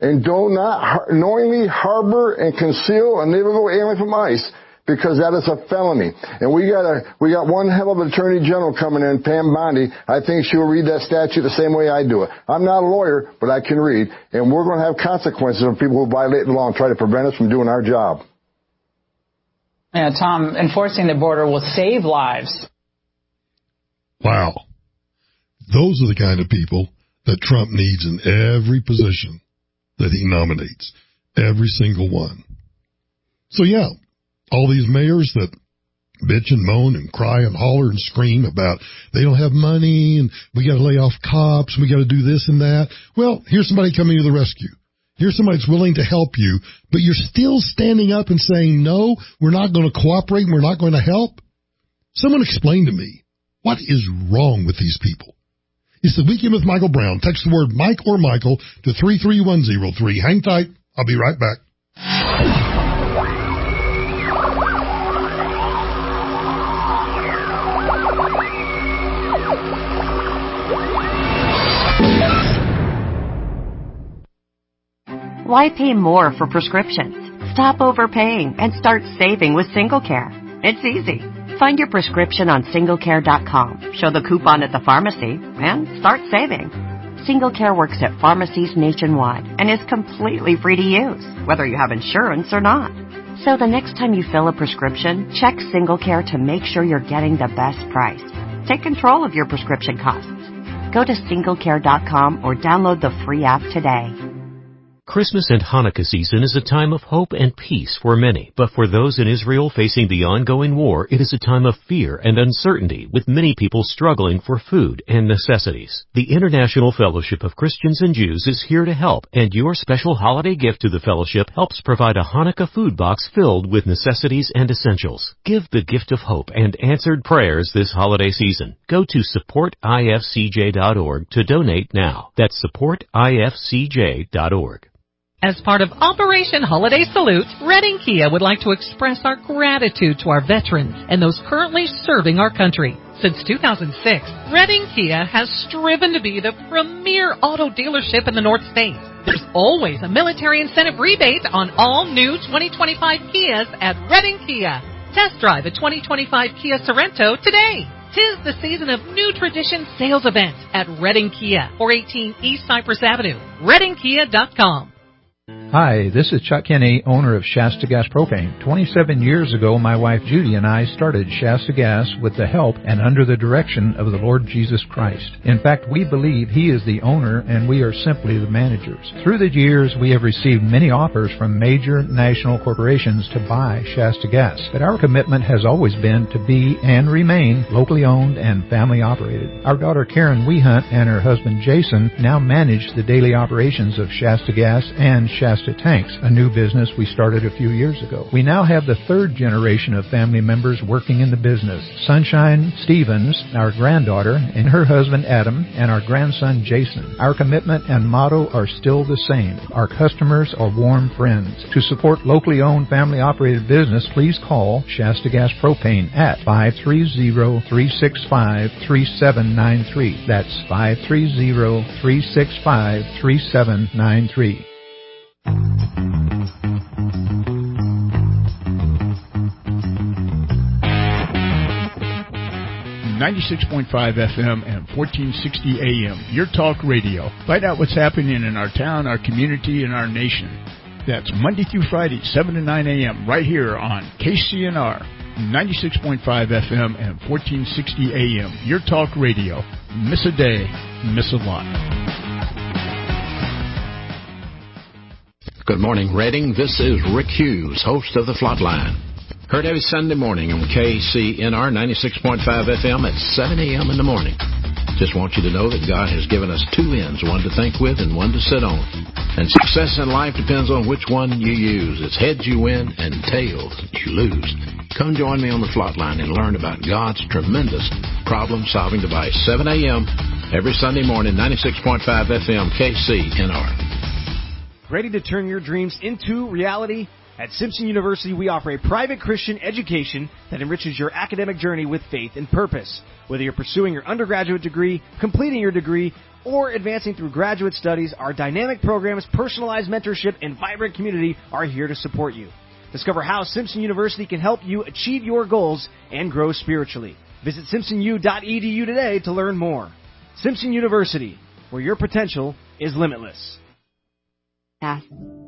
and do not knowingly harbor and conceal a naval alien from ICE, because that is a felony. And we got a, we got one hell of an attorney general coming in, Pam Bondi. I think she'll read that statute the same way I do it. I'm not a lawyer, but I can read. And we're going to have consequences for people who violate the law and try to prevent us from doing our job.
Yeah, Tom, enforcing the border will save lives.
Wow. Those are the kind of people that Trump needs in every position that he nominates. Every single one. So, yeah. All these mayors that bitch and moan and cry and holler and scream about they don't have money and we got to lay off cops and we got to do this and that. Well, here's somebody coming to the rescue. Here's somebody that's willing to help you, but you're still standing up and saying, no, we're not going to cooperate and we're not going to help. Someone explain to me, what is wrong with these people? It's the Weekend with Michael Brown. Text the word Mike or Michael to three three one zero three. Hang tight. I'll be right back.
Why pay more for prescriptions? Stop overpaying and start saving with SingleCare. It's easy. Find your prescription on single care dot com, show the coupon at the pharmacy, and start saving. SingleCare works at pharmacies nationwide and is completely free to use, whether you have insurance or not. So the next time you fill a prescription, check SingleCare to make sure you're getting the best price. Take control of your prescription costs. Go to single care dot com or download the free app today.
Christmas and Hanukkah season is a time of hope and peace for many, but for those in Israel facing the ongoing war, it is a time of fear and uncertainty, with many people struggling for food and necessities. The International Fellowship of Christians and Jews is here to help, and your special holiday gift to the fellowship helps provide a Hanukkah food box filled with necessities and essentials. Give the gift of hope and answered prayers this holiday season. Go to support I F C J dot org to donate now. That's support I F C J dot org.
As part of Operation Holiday Salute, Redding Kia would like to express our gratitude to our veterans and those currently serving our country. Since two thousand six, Redding Kia has striven to be the premier auto dealership in the North States. There's always a military incentive rebate on all new twenty twenty-five Kias at Redding Kia. Test drive a twenty twenty-five Kia Sorento today. Tis the season of New Tradition sales event at Redding Kia, four eighteen East Cypress Avenue, redding kia dot com.
Hi, this is Chuck Kinney, owner of Shasta Gas Propane. twenty-seven years ago, my wife Judy and I started Shasta Gas with the help and under the direction of the Lord Jesus Christ. In fact, we believe He is the owner and we are simply the managers. Through the years, we have received many offers from major national corporations to buy Shasta Gas, but our commitment has always been to be and remain locally owned and family operated. Our daughter Karen Wehunt and her husband Jason now manage the daily operations of Shasta Gas and Shasta Tanks, a new business we started a few years ago. We now have the third generation of family members working in the business. Sunshine Stevens, our granddaughter, and her husband Adam, and our grandson Jason. Our commitment and motto are still the same. Our customers are warm friends. To support locally owned family operated business, please call Shasta Gas Propane at five three zero, three six five, three seven nine three. That's five three zero, three six five, three seven nine three.
ninety-six point five F M and fourteen sixty A M, Your Talk Radio. Find out what's happening in our town, our community, and our nation. That's Monday through Friday, seven to nine A M, right here on K C N R, ninety-six point five F M and fourteen sixty A M, Your Talk Radio. Miss a day, miss a lot.
Good morning, Redding. This is Rick Hughes, host of The Flatline. Heard every Sunday morning on K C N R ninety-six point five F M at seven A M in the morning. Just want you to know that God has given us two ends, one to think with and one to sit on. And success in life depends on which one you use. It's heads you win and tails you lose. Come join me on The Flatline and learn about God's tremendous problem-solving device. seven A M every Sunday morning, ninety-six point five F M, K C N R.
Ready to turn your dreams into reality? At Simpson University, we offer a private Christian education that enriches your academic journey with faith and purpose. Whether you're pursuing your undergraduate degree, completing your degree, or advancing through graduate studies, our dynamic programs, personalized mentorship, and vibrant community are here to support you. Discover how Simpson University can help you achieve your goals and grow spiritually. Visit simpson u dot e d u today to learn more. Simpson University, where your potential is limitless.
Yeah.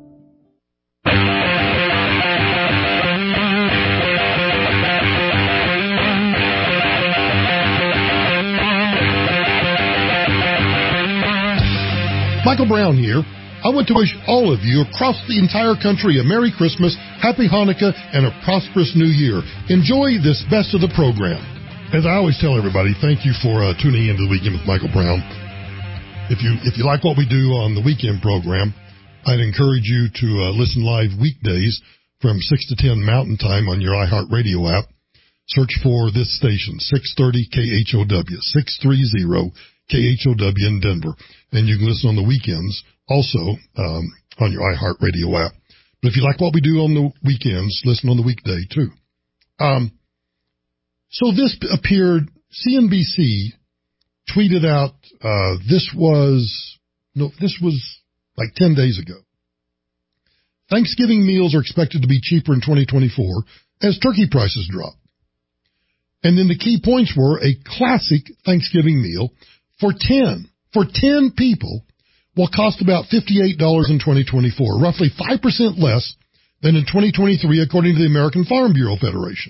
Michael Brown here. I want to wish all of you across the entire country a Merry Christmas, Happy Hanukkah, and a prosperous New Year. Enjoy this best of the program. As I always tell everybody, thank you for uh, tuning into the Weekend with Michael Brown. If you if you like what we do on the weekend program, I'd encourage you to uh, listen live weekdays from six to ten Mountain Time on your iHeartRadio app. Search for this station, six thirty K H O W, six thirty K H O W in Denver. And you can listen on the weekends also um, on your iHeartRadio app. But if you like what we do on the weekends, listen on the weekday too. Um, so this appeared, C N B C tweeted out, uh, this was, no, this was like ten days ago. Thanksgiving meals are expected to be cheaper in twenty twenty-four as turkey prices drop. And then the key points were a classic Thanksgiving meal for ten, for ten people will cost about fifty-eight dollars in twenty twenty-four, roughly five percent less than in twenty twenty-three, according to the American Farm Bureau Federation.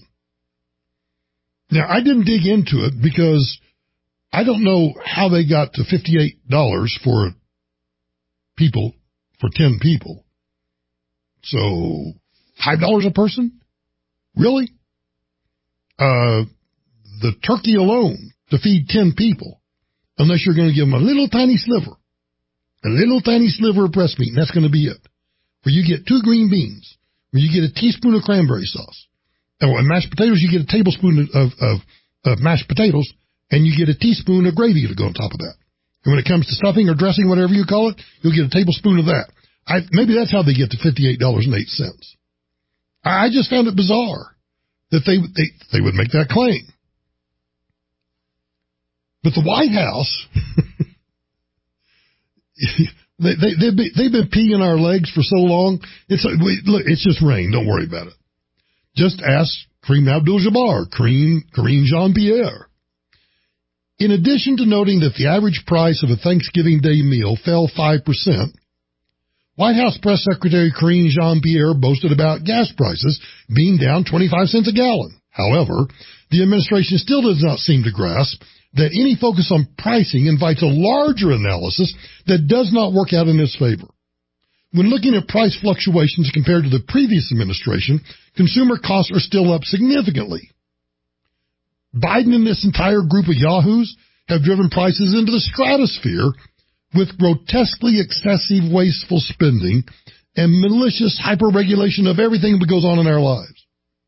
Now, I didn't dig into it because I don't know how they got to fifty-eight dollars for people, for ten people. So, five dollars a person? Really? Uh, the turkey alone to feed ten people, unless you're going to give them a little tiny sliver, a little tiny sliver of breast meat, and that's going to be it. Where you get two green beans, where you get a teaspoon of cranberry sauce. And when mashed potatoes, you get a tablespoon of, of, of mashed potatoes, and you get a teaspoon of gravy to go on top of that. And when it comes to stuffing or dressing, whatever you call it, you'll get a tablespoon of that. I, maybe that's how they get to fifty-eight dollars and eight cents. I just found it bizarre that they, they, they would make that claim. But the White House, they, they, they've, been, they've been peeing our legs for so long. It's we, look, it's just rain. Don't worry about it. Just ask Kareem Abdul-Jabbar, Kareem, Kareem Jean-Pierre. In addition to noting that the average price of a Thanksgiving Day meal fell five percent, White House Press Secretary Kareem Jean-Pierre boasted about gas prices being down twenty-five cents a gallon. However, the administration still does not seem to grasp that any focus on pricing invites a larger analysis that does not work out in its favor. When looking at price fluctuations compared to the previous administration, consumer costs are still up significantly. Biden and this entire group of yahoos have driven prices into the stratosphere with grotesquely excessive wasteful spending and malicious hyper-regulation of everything that goes on in our lives.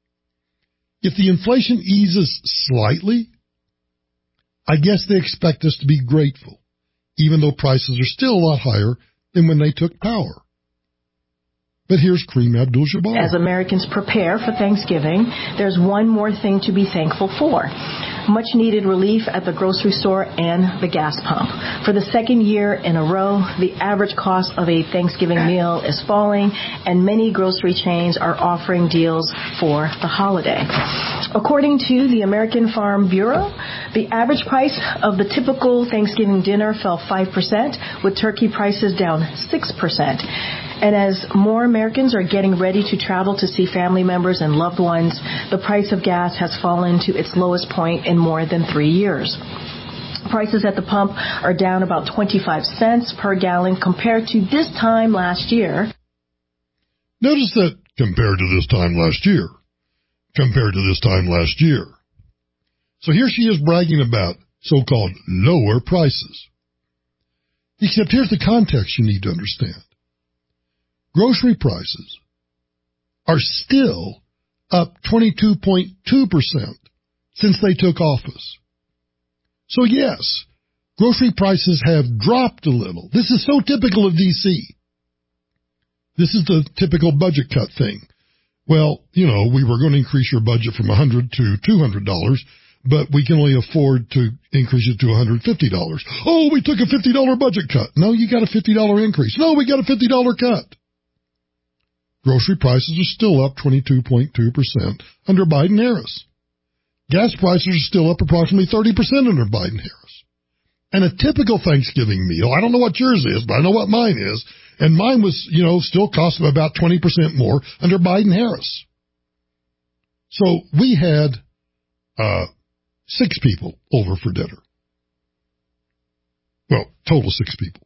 If the inflation eases slightly, I guess they expect us to be grateful, even though prices are still a lot higher than when they took power. But here's Kareem Abdul-Jabbar.
As Americans prepare for Thanksgiving, there's one more thing to be thankful for. Much needed relief at the grocery store and the gas pump. For the second year in a row, the average cost of a Thanksgiving meal is falling, and many grocery chains are offering deals for the holiday. According to the American Farm Bureau, the average price of the typical Thanksgiving dinner fell five percent, with turkey prices down six percent. And as more Americans are getting ready to travel to see family members and loved ones, the price of gas has fallen to its lowest point in more than three years. Prices at the pump are down about twenty-five cents per gallon compared to this time last year.
Notice that compared to this time last year, compared to this time last year. So here she is bragging about so-called lower prices. Except here's the context you need to understand. Grocery prices are still up twenty-two point two percent since they took office. So yes, grocery prices have dropped a little. This is so typical of D C. This is the typical budget cut thing. Well, you know, we were going to increase your budget from one hundred dollars to two hundred dollars, but we can only afford to increase it to one hundred fifty dollars. Oh, we took a fifty dollars budget cut. No, you got a fifty dollars increase. No, we got a fifty dollars cut. Grocery prices are still up twenty-two point two percent under Biden-Harris. Gas prices are still up approximately thirty percent under Biden-Harris. And a typical Thanksgiving meal, I don't know what yours is, but I know what mine is, and mine was, you know, still cost about twenty percent more under Biden-Harris. So we had uh, six people over for dinner. Well, total six people.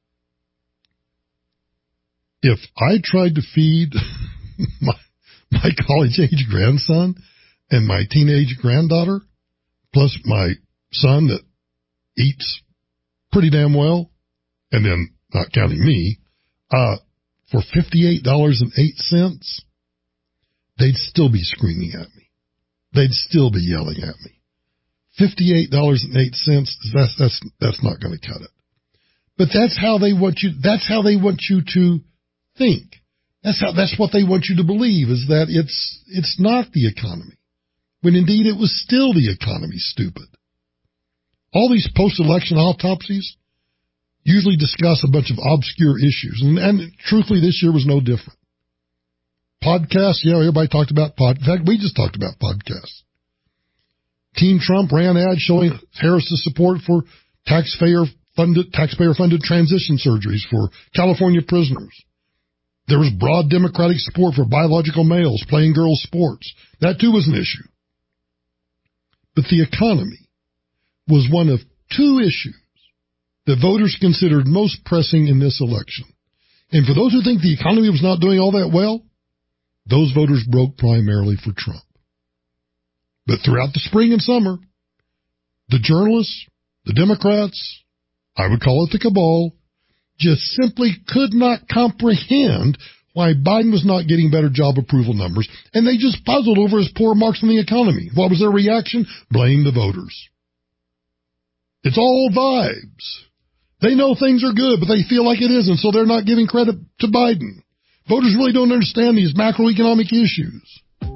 If I tried to feed my, my college-age grandson and my teenage granddaughter, plus my son that eats pretty damn well, and then not counting me, uh, for fifty-eight dollars and eight cents, they'd still be screaming at me. They'd still be yelling at me. fifty-eight dollars and eight cents, that's, that's, that's not going to cut it. But that's how they want you, that's how they want you to think. That's how, that's what they want you to believe, is that it's, it's not the economy. When indeed it was still the economy, stupid. All these post-election autopsies usually discuss a bunch of obscure issues. And, and truthfully, this year was no different. Podcasts, yeah, everybody talked about pod. In fact, we just talked about podcasts. Team Trump ran ads showing Harris's support for taxpayer-funded, taxpayer-funded transition surgeries for California prisoners. There was broad Democratic support for biological males playing girls' sports. That, too, was an issue. But the economy was one of two issues that voters considered most pressing in this election. And for those who think the economy was not doing all that well, those voters broke primarily for Trump. But throughout the spring and summer, the journalists, the Democrats, I would call it the cabal, just simply could not comprehend why Biden was not getting better job approval numbers, and they just puzzled over his poor marks on the economy. What was their reaction? Blame the voters. It's all vibes. They know things are good, but they feel like it isn't, so they're not giving credit to Biden. Voters really don't understand these macroeconomic issues.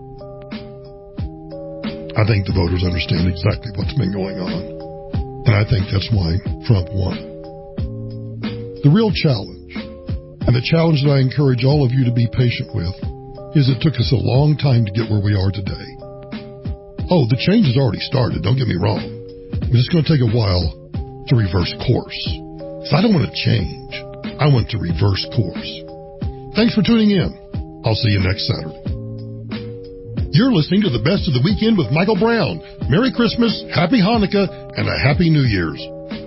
I think the voters understand exactly what's been going on, and I think that's why Trump won. The real challenge, and the challenge that I encourage all of you to be patient with, is it took us a long time to get where we are today. Oh, the change has already started, don't get me wrong. But it's going to take a while to reverse course. So I don't want to change. I want to reverse course. Thanks for tuning in. I'll see you next Saturday. You're listening to the Best of the Weekend with Michael Brown. Merry Christmas, Happy Hanukkah, and a Happy New Year's.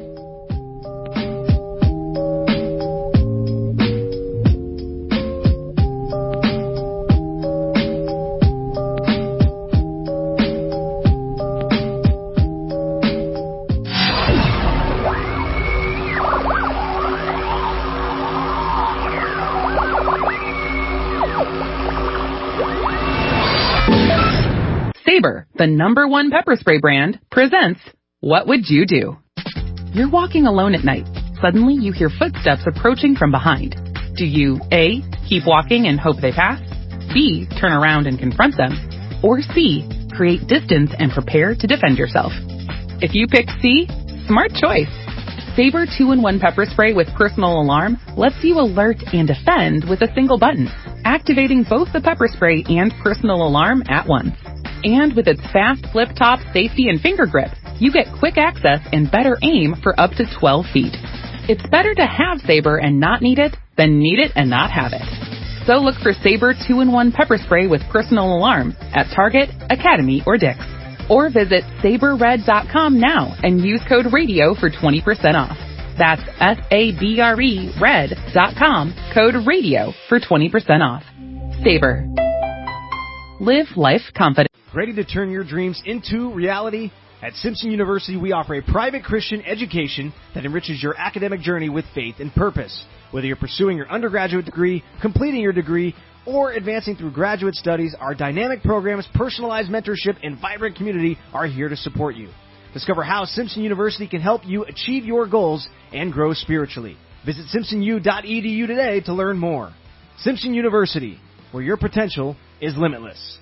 Sabre, the number one pepper spray brand, presents What Would You Do? You're walking alone at night. Suddenly, you hear footsteps approaching from behind. Do you A, keep walking and hope they pass? B, turn around and confront them? Or C, create distance and prepare to defend yourself? If you pick C, smart choice. Sabre two in one pepper spray with personal alarm lets you alert and defend with a single button, activating both the pepper spray and personal alarm at once. And with its fast flip-top safety and finger grip, you get quick access and better aim for up to twelve feet. It's better to have Sabre and not need it than need it and not have it. So look for Sabre two in one pepper spray with personal alarm at Target, Academy, or Dick's. Or visit sabre red dot com now and use code RADIO for twenty percent off. That's S A B R E red dot com, code RADIO for twenty percent off. Sabre. Live life confident.
Ready to turn your dreams into reality? At Simpson University, we offer a private Christian education that enriches your academic journey with faith and purpose. Whether you're pursuing your undergraduate degree, completing your degree, or advancing through graduate studies, our dynamic programs, personalized mentorship, and vibrant community are here to support you. Discover how Simpson University can help you achieve your goals and grow spiritually. Visit simpson u dot e d u today to learn more. Simpson University, where your potential is limitless.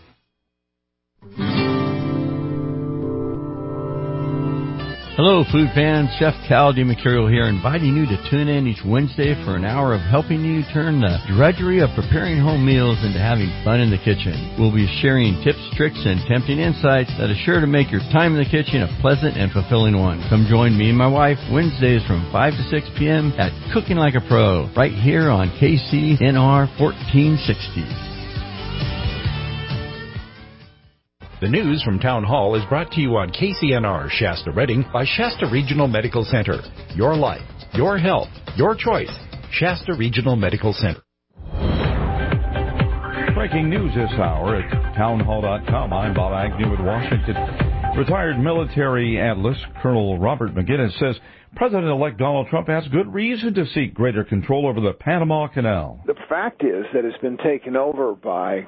Hello, food fans. Chef Cal DiMercurio here, inviting you to tune in each Wednesday for an hour of helping you turn the drudgery of preparing home meals into having fun in the kitchen. We'll be sharing tips, tricks, and tempting insights that are sure to make your time in the kitchen a pleasant and fulfilling one. Come join me and my wife Wednesdays from five to six p.m. at Cooking Like a Pro, right here on K C N R fourteen sixty.
The news from Town Hall is brought to you on K C N R Shasta Redding by Shasta Regional Medical Center. Your life, your health, your choice. Shasta Regional Medical Center.
Breaking news this hour at town hall dot com. I'm Bob Agnew in Washington. Retired military analyst Colonel Robert McGinnis says President-elect Donald Trump has good reason to seek greater control over the Panama Canal.
The fact is that it's been taken over by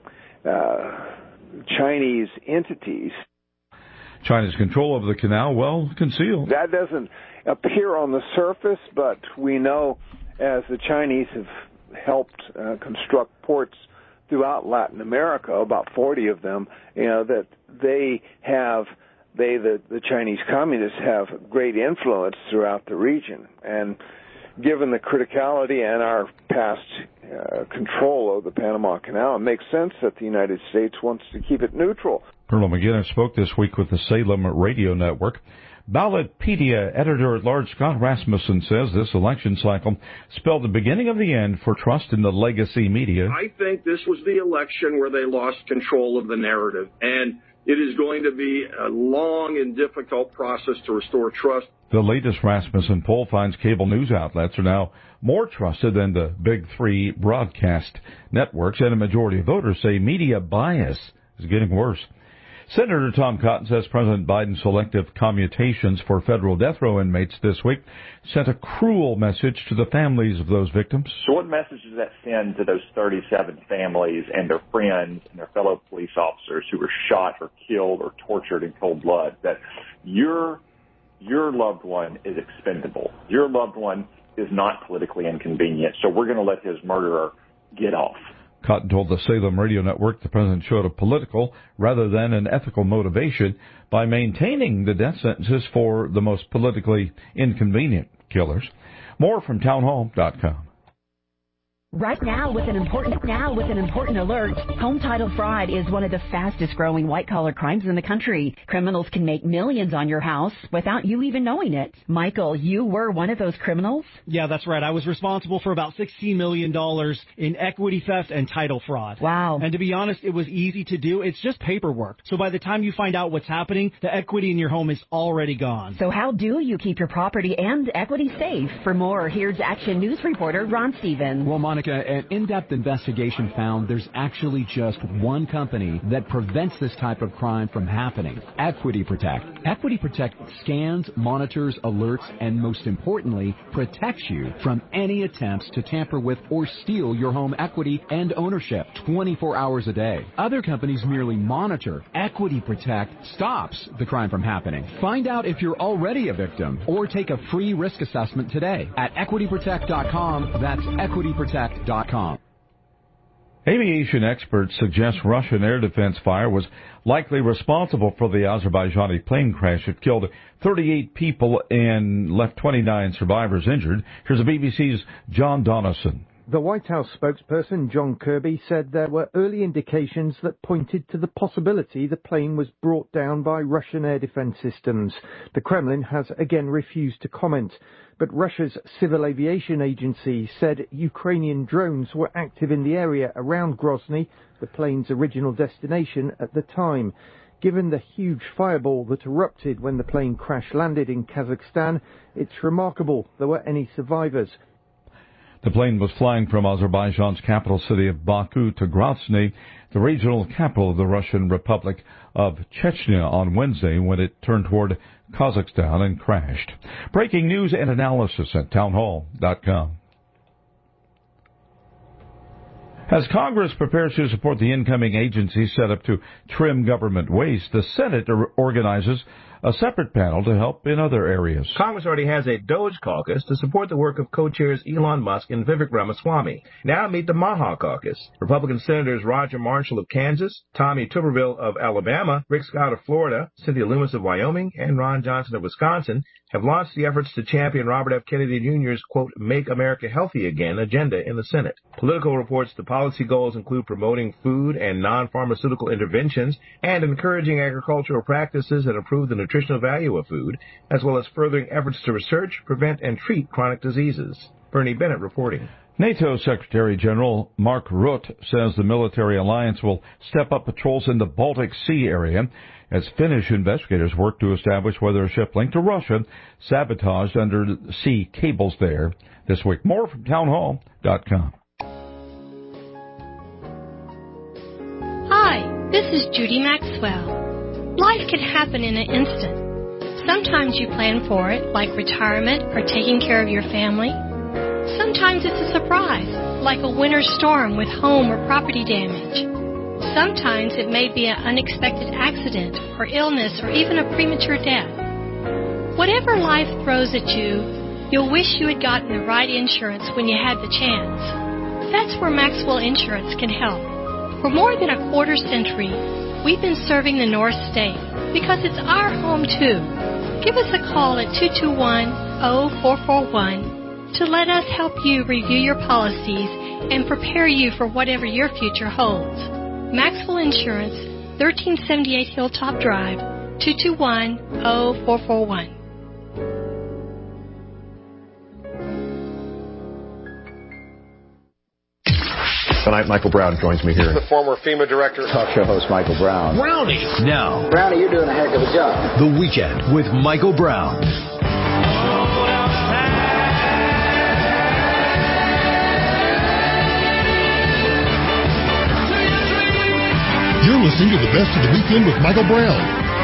Uh, Chinese entities.
China's control over the canal, well concealed.
That doesn't appear on the surface, but we know as the Chinese have helped uh, construct ports throughout Latin America, about forty of them, you know, that they have, they, the, the Chinese communists have great influence throughout the region. And given the criticality and our past uh, control of the Panama Canal, it makes sense that the United States wants to keep it neutral.
Colonel McGinnis spoke this week with the Salem Radio Network. Ballotpedia editor-at-large Scott Rasmussen says this election cycle spelled the beginning of the end for trust in the legacy media.
I think this was the election where they lost control of the narrative, and it is going to be a long and difficult process to restore trust.
The latest Rasmussen poll finds cable news outlets are now more trusted than the big three broadcast networks, and a majority of voters say media bias is getting worse. Senator Tom Cotton says President Biden's selective commutations for federal death row inmates this week sent a cruel message to the families of those victims.
So what message does that send to those thirty-seven families and their friends and their fellow police officers who were shot or killed or tortured in cold blood, that your your loved one is expendable. Your loved one is not politically inconvenient, so we're going to let his murderer get off.
Cotton told the Salem Radio Network the president showed a political rather than an ethical motivation by maintaining the death sentences for the most politically inconvenient killers. More from town hall dot com.
Right now with an important now with an important alert, home title fraud is one of the fastest growing white collar crimes in the country. Criminals can make millions on your house without you even knowing it. Michael, you were one of those criminals?
Yeah, that's right. I was responsible for about sixteen million dollars in equity theft and title fraud.
Wow.
And to be honest, it was easy to do. It's just paperwork. So by the time you find out what's happening, the equity in your home is already gone.
So how do you keep your property and equity safe? For more, here's Action News reporter Ron Stevens.
Well, Monica, an in-depth investigation found there's actually just one company that prevents this type of crime from happening: Equity Protect. Equity Protect scans, monitors, alerts, and most importantly, protects you from any attempts to tamper with or steal your home equity and ownership twenty-four hours a day. Other companies merely monitor. Equity Protect stops the crime from happening. Find out if you're already a victim or take a free risk assessment today at equity protect dot com. That's equity protect dot com.
Aviation experts suggest Russian air defense fire was likely responsible for the Azerbaijani plane crash that killed thirty-eight people and left twenty-nine survivors injured. Here's the B B C's John Donaldson.
The White House spokesperson John Kirby said there were early indications that pointed to the possibility the plane was brought down by Russian air defense systems. The Kremlin has again refused to comment, but Russia's civil aviation agency said Ukrainian drones were active in the area around Grozny, the plane's original destination at the time. Given the huge fireball that erupted when the plane crash-landed in Kazakhstan, it's remarkable there were any survivors.
The plane was flying from Azerbaijan's capital city of Baku to Grozny, the regional capital of the Russian Republic of Chechnya, on Wednesday when it turned toward Kazakhstan and crashed. Breaking news and analysis at town hall dot com. As Congress prepares to support the incoming agency set up to trim government waste, the Senate organizes a separate panel to help in other areas.
Congress already has a Doge caucus to support the work of co-chairs Elon Musk and Vivek Ramaswamy. Now meet the Maha caucus. Republican Senators Roger Marshall of Kansas, Tommy Tuberville of Alabama, Rick Scott of Florida, Cynthia Loomis of Wyoming, and Ron Johnson of Wisconsin have launched the efforts to champion Robert F. Kennedy Junior's, quote, Make America Healthy Again agenda in the Senate. Politico reports the policy goals include promoting food and non-pharmaceutical interventions and encouraging agricultural practices that improve the nutritional value of food, as well as furthering efforts to research, prevent, and treat chronic diseases. Bernie Bennett reporting.
NATO Secretary General Mark Rutte says the military alliance will step up patrols in the Baltic Sea area as Finnish investigators work to establish whether a ship linked to Russia sabotaged undersea cables there this week. More from townhall dot com.
Hi, this is Judy Maxwell. Life can happen in an instant. Sometimes you plan for it, like retirement or taking care of your family. Sometimes it's a surprise, like a winter storm with home or property damage. Sometimes it may be an unexpected accident or illness or even a premature death. Whatever life throws at you, you'll wish you had gotten the right insurance when you had the chance. That's where Maxwell Insurance can help. For more than a quarter century, we've been serving the North State because it's our home too. Give us a call at two two one, zero four four one to let us help you review your policies and prepare you for whatever your future holds. Maxwell Insurance, thirteen seventy-eight Hilltop Drive, two two one, zero four four one.
Tonight, Michael Brown joins me here.
The former FEMA director.
Talk show host Michael Brown.
Brownie. Now.
Brownie, you're doing a heck of a job.
The Weekend with Michael Brown.
You're listening to the Best of the Weekend with Michael Brown.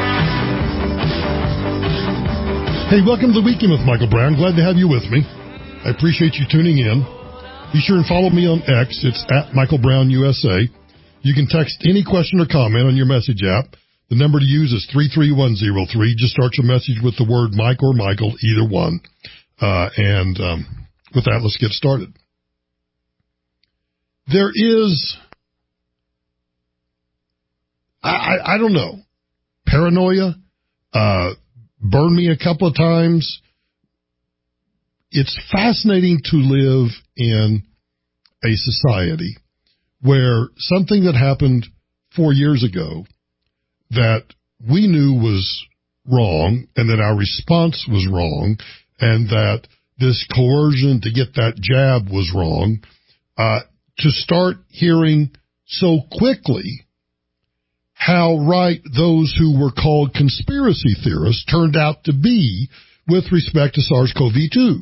Hey, welcome to the Weekend with Michael Brown. Glad to have you with me. I appreciate you tuning in. Be sure and follow me on X. It's at Michael Brown U S A. You can text any question or comment on your message app. The number to use is three three one zero three. Just start your message with the word Mike or Michael, either one. Uh, and um, with that, let's get started. There is, I, I, I don't know, paranoia, uh, burned me a couple of times. It's fascinating to live in a society where something that happened four years ago that we knew was wrong and that our response was wrong and that this coercion to get that jab was wrong, uh, to start hearing so quickly how right those who were called conspiracy theorists turned out to be with respect to SARS-C o V two.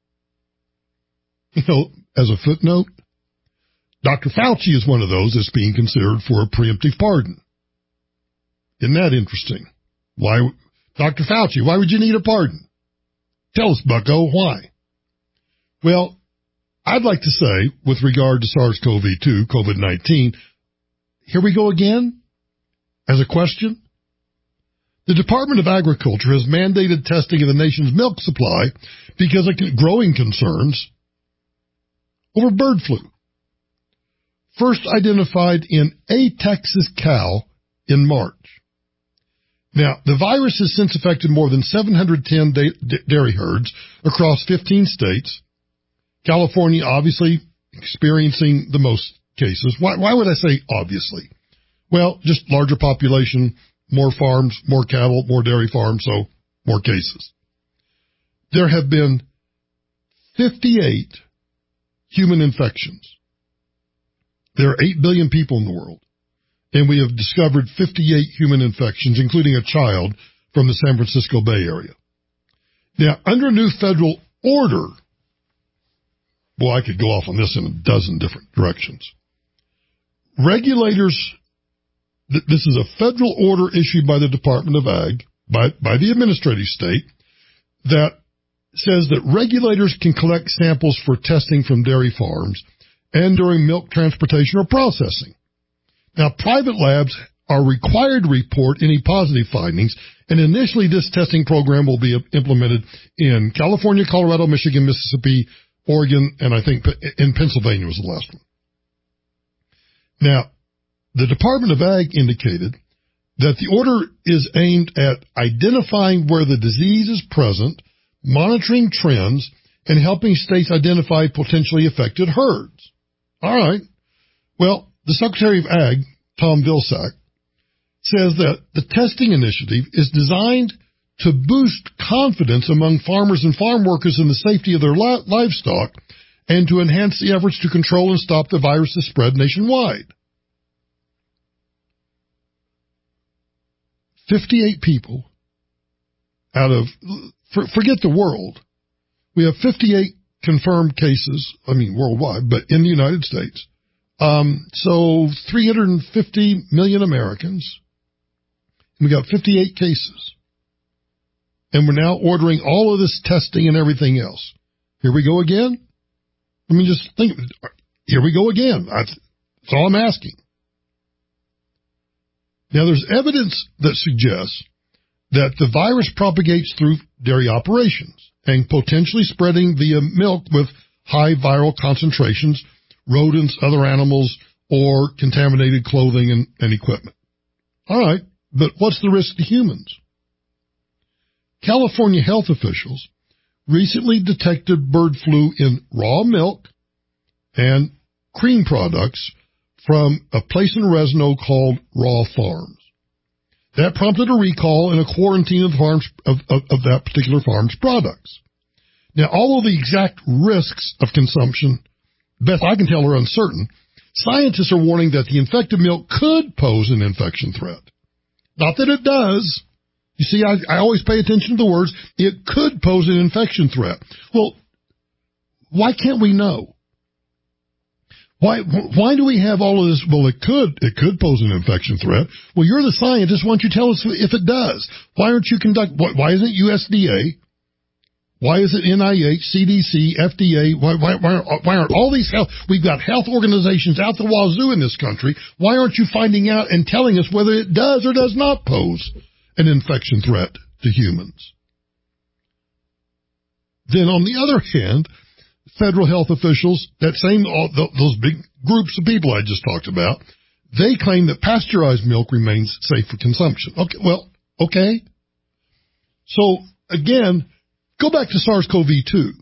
You know, as a footnote, Doctor Fauci is one of those that's being considered for a preemptive pardon. Isn't that interesting? Why, Doctor Fauci, why would you need a pardon? Tell us, bucko, why? Well, I'd like to say, with regard to SARS-C o V two, COVID nineteen, here we go again, as a question. The Department of Agriculture has mandated testing of the nation's milk supply because of growing concerns over bird flu. First identified in a Texas cow in March. Now, the virus has since affected more than seven hundred ten da- dairy herds across fifteen states. California obviously experiencing the most cases. Why, why would I say obviously? Well, just larger population, more farms, more cattle, more dairy farms, so more cases. There have been fifty-eight human infections. There are eight billion people in the world, and we have discovered fifty-eight human infections, including a child from the San Francisco Bay Area. Now, under a new federal order, boy, I could go off on this in a dozen different directions. Regulators, th- this is a federal order issued by the Department of Ag, by, by the administrative state, that says that regulators can collect samples for testing from dairy farms and during milk transportation or processing. Now, private labs are required to report any positive findings, and initially this testing program will be implemented in California, Colorado, Michigan, Mississippi, Oregon, and I think in Pennsylvania was the last one. Now, the Department of Ag indicated that the order is aimed at identifying where the disease is present, monitoring trends, and helping states identify potentially affected herds. All right. Well, the Secretary of Ag, Tom Vilsack, says that the testing initiative is designed to boost confidence among farmers and farm workers in the safety of their li- livestock and to enhance the efforts to control and stop the virus's spread nationwide. fifty-eight people out of, for, forget the world, we have fifty-eight confirmed cases, I mean worldwide, but in the United States. Um, so three hundred fifty million Americans. We got fifty-eight cases. And we're now ordering all of this testing and everything else. Here we go again? I mean, just think, here we go again. That's all I'm asking. Now, there's evidence that suggests that the virus propagates through dairy operations and potentially spreading via milk with high viral concentrations, rodents, other animals, or contaminated clothing and, and equipment. All right, but what's the risk to humans? California health officials recently detected bird flu in raw milk and cream products from a place in Resno called Raw Farms. That prompted a recall and a quarantine of, the farms, of, of, of that particular farm's products. Now, although the exact risks of consumption, best I can tell, are uncertain, scientists are warning that the infected milk could pose an infection threat. Not that it does. You see, I, I always pay attention to the words, it could pose an infection threat. Well, why can't we know? Why why do we have all of this? Well, it could it could pose an infection threat. Well, you're the scientist. Why don't you tell us if it does? Why aren't you conduct? Why isn't U S D A? Why is it N I H, C D C, F D A? Why why why aren't all these health? We've got health organizations out the wazoo in this country. Why aren't you finding out and telling us whether it does or does not pose an infection threat to humans? Then, on the other hand, federal health officials, that same those big groups of people I just talked about, they claim that pasteurized milk remains safe for consumption. Okay, well, okay. So again, go back to SARS-C o V two.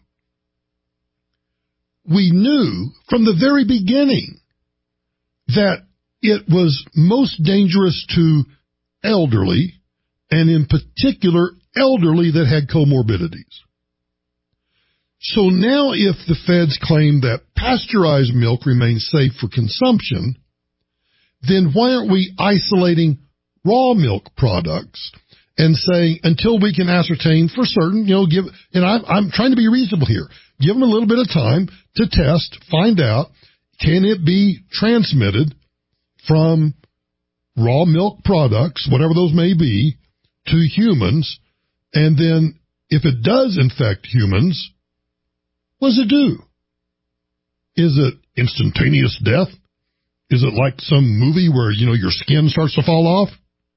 We knew from the very beginning that it was most dangerous to elderly, and in particular, elderly that had comorbidities. So now if the feds claim that pasteurized milk remains safe for consumption, then why aren't we isolating raw milk products and saying until we can ascertain for certain, you know, give, and I'm, I'm trying to be reasonable here, give them a little bit of time to test, find out, can it be transmitted from raw milk products, whatever those may be, to humans, and then if it does infect humans, what does it do? Is it instantaneous death? Is it like some movie where, you know, your skin starts to fall off?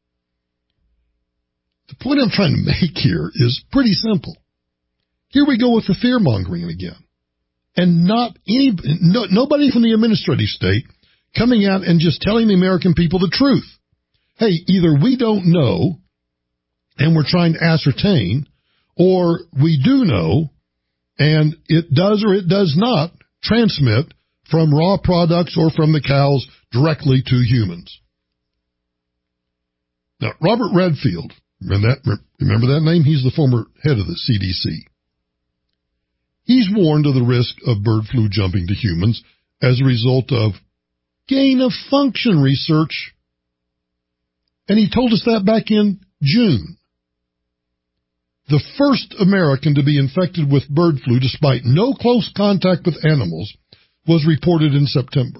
The point I'm trying to make here is pretty simple. Here we go with the fear-mongering again. And not any, no, nobody from the administrative state coming out and just telling the American people the truth. Hey, either we don't know and we're trying to ascertain, or we do know and it does or it does not transmit from raw products or from the cows directly to humans. Now, Robert Redfield, remember that, remember that name? He's the former head of the C D C. He's warned of the risk of bird flu jumping to humans as a result of gain-of-function research. And he told us that back in June. The first American to be infected with bird flu, despite no close contact with animals, was reported in September.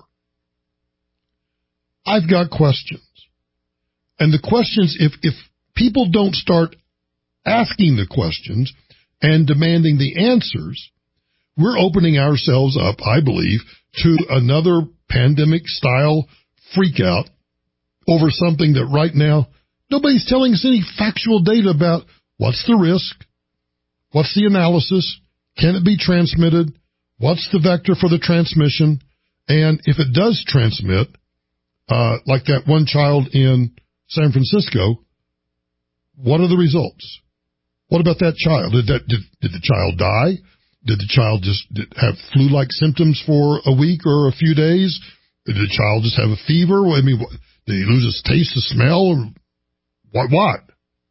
I've got questions. And the questions, if, if people don't start asking the questions and demanding the answers, we're opening ourselves up, I believe, to another pandemic-style freakout over something that right now nobody's telling us any factual data about. What's the risk? What's the analysis? Can it be transmitted? What's the vector for the transmission? And if it does transmit, uh, like that one child in San Francisco, what are the results? What about that child? Did that, did, did the child die? Did the child just have flu-like symptoms for a week or a few days? Did the child just have a fever? I mean, did he lose his taste, his smell? Or what, what?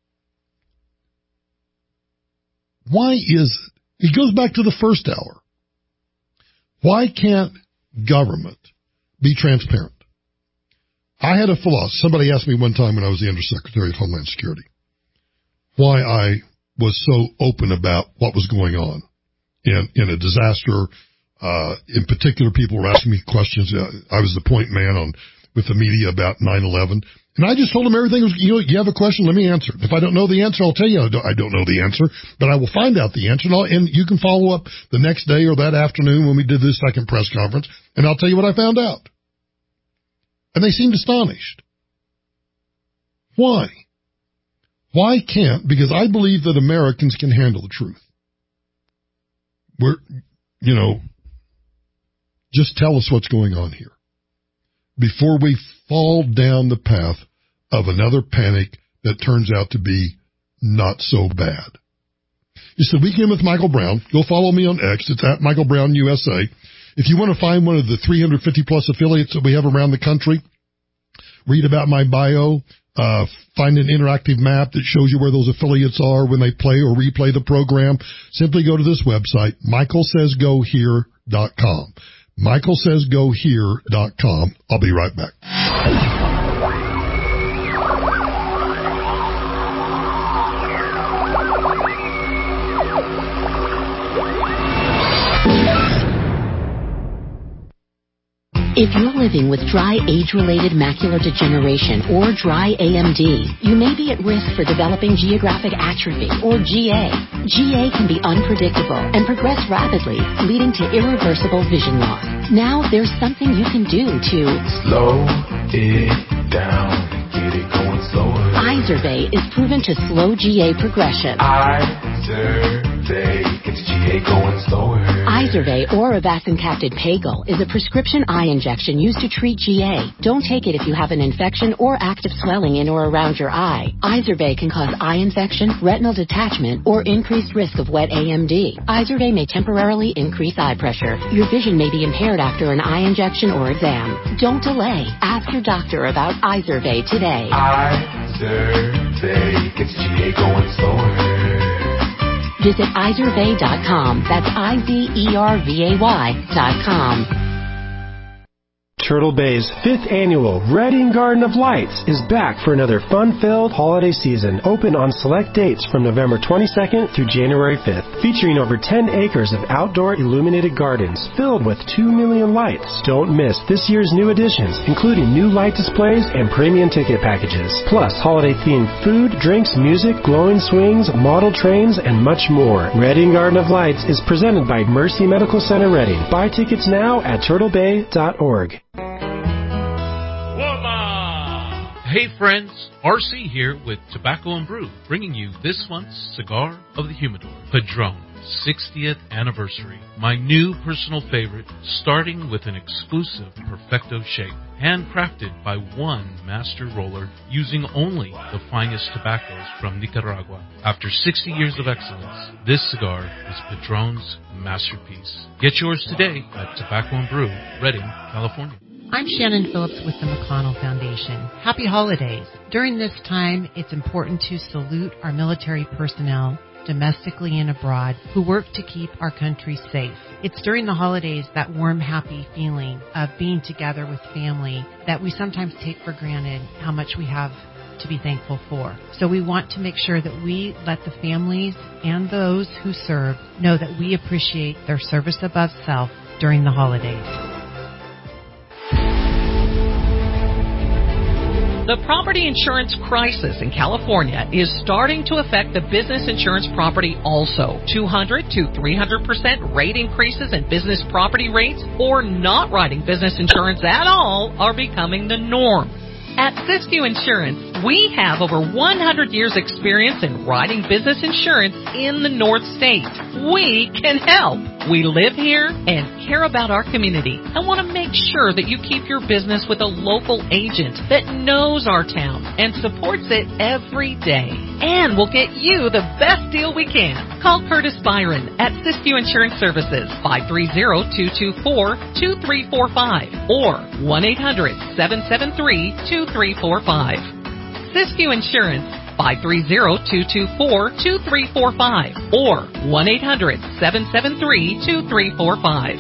Why is it? It goes back to the first hour. Why can't government be transparent? I had a philosophy. Somebody asked me one time when I was the Undersecretary of Homeland Security why I was so open about what was going on in, in a disaster. Uh, in particular, people were asking me questions. Uh, I was the point man on with the media about nine eleven. And I just told them everything was, you know, you have a question, let me answer. If I don't know the answer, I'll tell you I don't, I don't know the answer, but I will find out the answer. And, I'll, and you can follow up the next day or that afternoon when we did this second press conference, and I'll tell you what I found out. And they seemed astonished. Why? Why can't? Because I believe that Americans can handle the truth. We're, you know, just tell us what's going on here before we fall down the path of another panic that turns out to be not so bad. It's the Weekend with Michael Brown. Go follow me on X. It's at Michael Brown U S A. If you want to find one of the three hundred fifty plus affiliates that we have around the country, read about my bio, uh, find an interactive map that shows you where those affiliates are when they play or replay the program. Simply go to this website, michael says go here dot com. michael says go here dot com. I'll be right back.
If you're living with dry age-related macular degeneration or dry A M D, you may be at risk for developing geographic atrophy or G A. G A can be unpredictable and progress rapidly, leading to irreversible vision loss. Now there's something you can do to
slow it down, get it going slower.
Izervay is proven to slow G A progression.
Izervay gets G A going slower.
Izervay or avacincaptad pegol is a prescription eye injection used to treat G A. Don't take it if you have an infection or active swelling in or around your eye. Izervay can cause eye infection, retinal detachment, or increased risk of wet A M D. Izervay may temporarily increase eye pressure. Your vision may be impaired after an eye injection or exam. Don't delay. Ask your doctor about Izervay today.
Izervay gets G A going slower.
Visit Izervay dot com. That's I Z E R V A Y dot com.
Turtle Bay's fifth annual Reading Garden of Lights is back for another fun-filled holiday season, open on select dates from November twenty-second through January fifth, featuring over ten acres of outdoor illuminated gardens filled with two million lights. Don't miss this year's new additions, including new light displays and premium ticket packages, plus holiday-themed food, drinks, music, glowing swings, model trains, and much more. Reading Garden of Lights is presented by Mercy Medical Center Reading. Buy tickets now at turtle bay dot org.
Hey friends, R C here with Tobacco and Brew, bringing you this month's Cigar of the Humidor, Padron, sixtieth Anniversary. My new personal favorite, starting with an exclusive Perfecto shape, handcrafted by one master roller, using only the finest tobaccos from Nicaragua. After sixty years of excellence, this cigar is Padron's masterpiece. Get yours today at Tobacco and Brew, Redding, California.
I'm Shannon Phillips with the McConnell Foundation. Happy holidays. During this time, it's important to salute our military personnel, domestically and abroad, who work to keep our country safe. It's during the holidays, that warm, happy feeling of being together with family, that we sometimes take for granted how much we have to be thankful for. So we want to make sure that we let the families and those who serve know that we appreciate their service above self during the holidays.
The property insurance crisis in California is starting to affect the business insurance property also. two hundred to three hundred percent rate increases in business property rates or not writing business insurance at all are becoming the norm. At Siskiyou Insurance, we have over one hundred years experience in writing business insurance in the North State. We can help. We live here and care about our community and want to make sure that you keep your business with a local agent that knows our town and supports it every day. And we'll get you the best deal we can. Call Curtis Byron at Siskiyou Insurance Services, five three zero, two two four, two three four five or one eight hundred, seven seven three, two three four five. Siskiyou Insurance, five three zero, two two four, two three four five or one eight hundred, seven seven three, two three four five.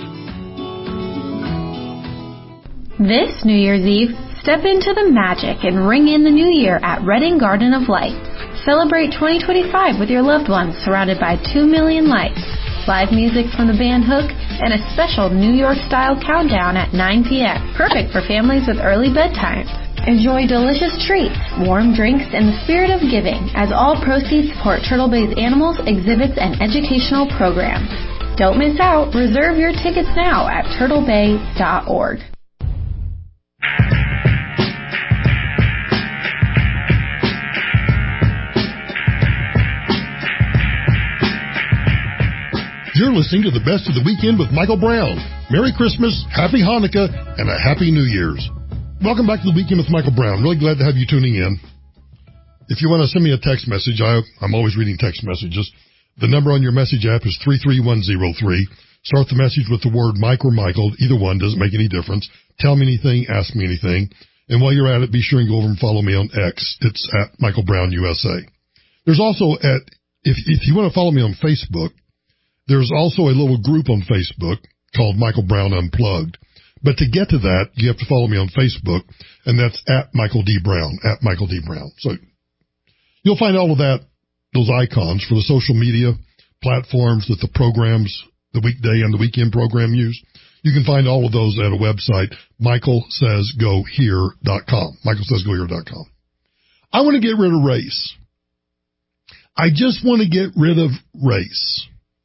This New Year's Eve, step into the magic and ring in the new year at Redding Garden of Lights. Celebrate twenty twenty-five with your loved ones surrounded by two million lights, live music from the band Hook, and a special New York-style countdown at nine p.m. Perfect for families with early bedtimes. Enjoy delicious treats, warm drinks, and the spirit of giving as all proceeds support Turtle Bay's animals, exhibits, and educational programs. Don't miss out. Reserve your tickets now at turtle bay dot org.
You're listening to the best of the weekend with Michael Brown. Merry Christmas, Happy Hanukkah, and a Happy New Year's. Welcome back to the weekend with Michael Brown. Really glad to have you tuning in. If you want to send me a text message, I, I'm always reading text messages. The number on your message app is three three one zero three. Start the message with the word Mike or Michael. Either one doesn't make any difference. Tell me anything, ask me anything. And while you're at it, be sure and go over and follow me on X. It's at Michael Brown U S A. There's also at, if, if you want to follow me on Facebook, there's also a little group on Facebook called Michael Brown Unplugged. But to get to that, you have to follow me on Facebook, and that's at Michael D. Brown, at Michael D. Brown. So you'll find all of that, those icons for the social media platforms that the programs, the weekday and the weekend program use. You can find all of those at a website, michael says go here dot com, michael says go here dot com. I want to get rid of race. I just want to get rid of race.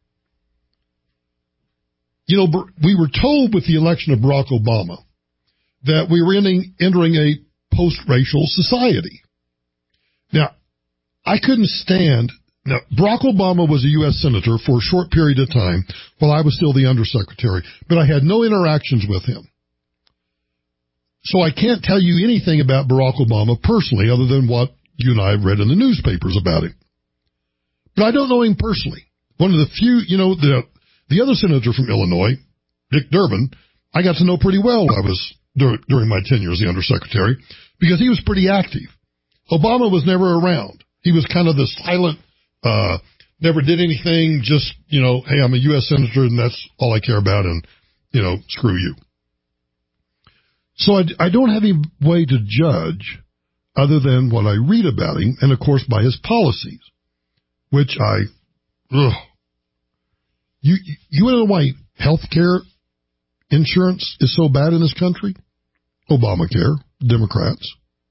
You know, we were told with the election of Barack Obama that we were entering a post-racial society. Now, I couldn't stand, now, Barack Obama was a U S Senator for a short period of time while I was still the Undersecretary, but I had no interactions with him. So I can't tell you anything about Barack Obama personally other than what you and I have read in the newspapers about him. But I don't know him personally. One of the few, you know, the The other senator from Illinois, Dick Durbin, I got to know pretty well while I was dur- during my tenure as the Undersecretary because he was pretty active. Obama was never around. He was kind of the silent, uh, never did anything, just, you know, hey, I'm a U S Senator and that's all I care about and, you know, screw you. So I, I don't have any way to judge other than what I read about him and, of course, by his policies, which I, ugh. You, you want to know why health care insurance is so bad in this country? Obamacare, Democrats.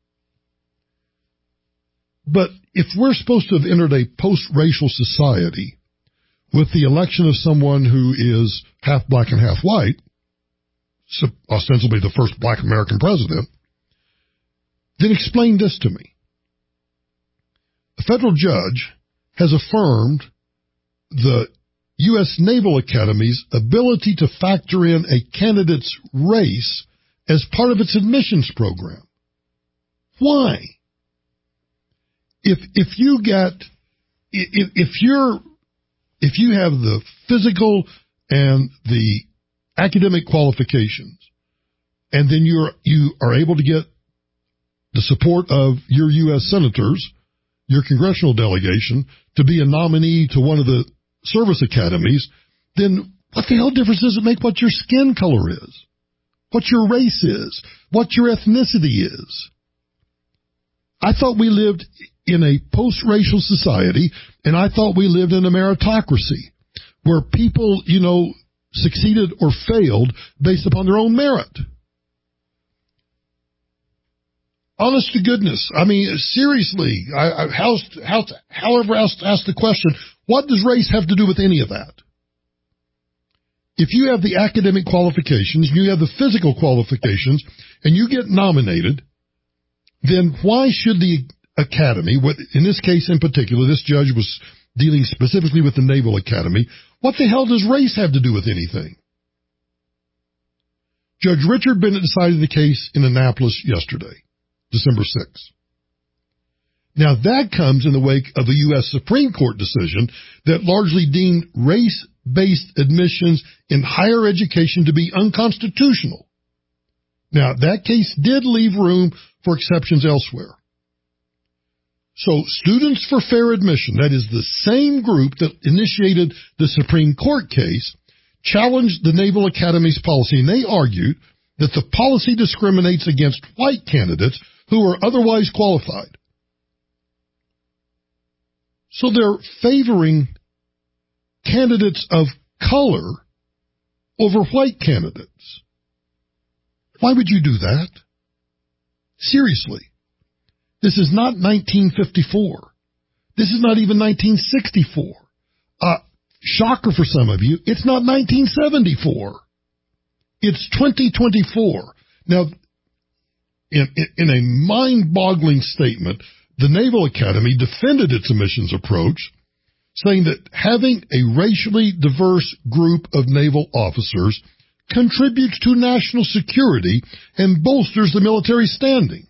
But if we're supposed to have entered a post-racial society with the election of someone who is half black and half white, ostensibly the first black American president, then explain this to me. A federal judge has affirmed the U S Naval Academy's ability to factor in a candidate's race as part of its admissions program. Why? If if you get if if you're if you have the physical and the academic qualifications, and then you're you are able to get the support of your U S senators, your congressional delegation, to be a nominee to one of the service academies, then what the hell difference does it make what your skin color is, what your race is, what your ethnicity is? I thought we lived in a post-racial society, and I thought we lived in a meritocracy where people, you know, succeeded or failed based upon their own merit. Honest to goodness. I mean, seriously, I, I, how's, how's, however else to ask the question, what does race have to do with any of that? If you have the academic qualifications, you have the physical qualifications, and you get nominated, then why should the Academy, what, in this case in particular, this judge was dealing specifically with the Naval Academy, what the hell does race have to do with anything? Judge Richard Bennett decided the case in Annapolis yesterday, December sixth. Now that comes in the wake of a U S Supreme Court decision that largely deemed race-based admissions in higher education to be unconstitutional. Now that case did leave room for exceptions elsewhere. So Students for Fair Admission, that is the same group that initiated the Supreme Court case, challenged the Naval Academy's policy, and they argued that the policy discriminates against white candidates who are otherwise qualified. So they're favoring candidates of color over white candidates. Why would you do that? Seriously. This is not nineteen fifty-four. This is not even nineteen sixty-four. Uh, shocker for some of you, it's not nineteen seventy-four. It's twenty twenty-four. Now, in, in a mind-boggling statement, the Naval Academy defended its admissions approach, saying that having a racially diverse group of naval officers contributes to national security and bolsters the military standing.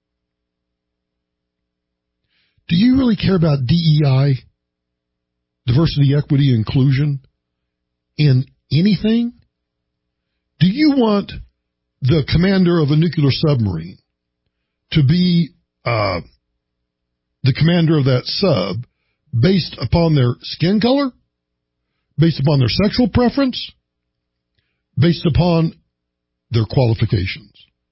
Do you really care about D E I, diversity, equity, inclusion, in anything? Do you want the commander of a nuclear submarine to be uh, the commander of that sub based upon their skin color, based upon their sexual preference, based upon their qualifications?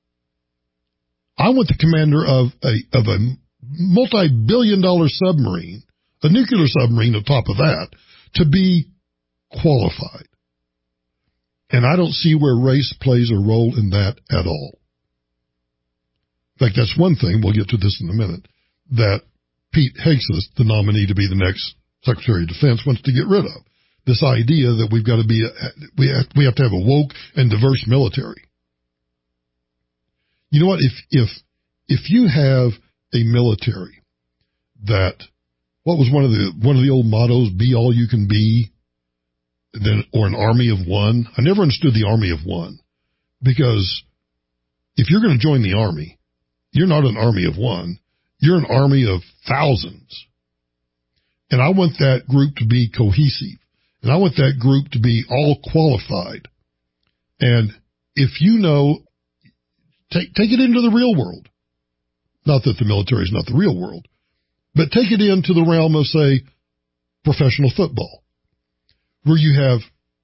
I want the commander of a of a multi-billion dollar submarine, a nuclear submarine on top of that, to be qualified. And I don't see where race plays a role in that at all. In fact, that's one thing, we'll get to this in a minute, that Pete Hegseth, the nominee to be the next Secretary of Defense, wants to get rid of. This idea that we've got to be, a, we have, we have to have a woke and diverse military. You know what? If, if, if you have a military that, what was one of the, one of the old mottos, be all you can be, then, or an army of one? I never understood the army of one, because if you're going to join the army, you're not an army of one. You're an army of thousands. And I want that group to be cohesive. And I want that group to be all qualified. And if you know, take, take it into the real world. Not that the military is not the real world, but take it into the realm of, say, professional football, where you have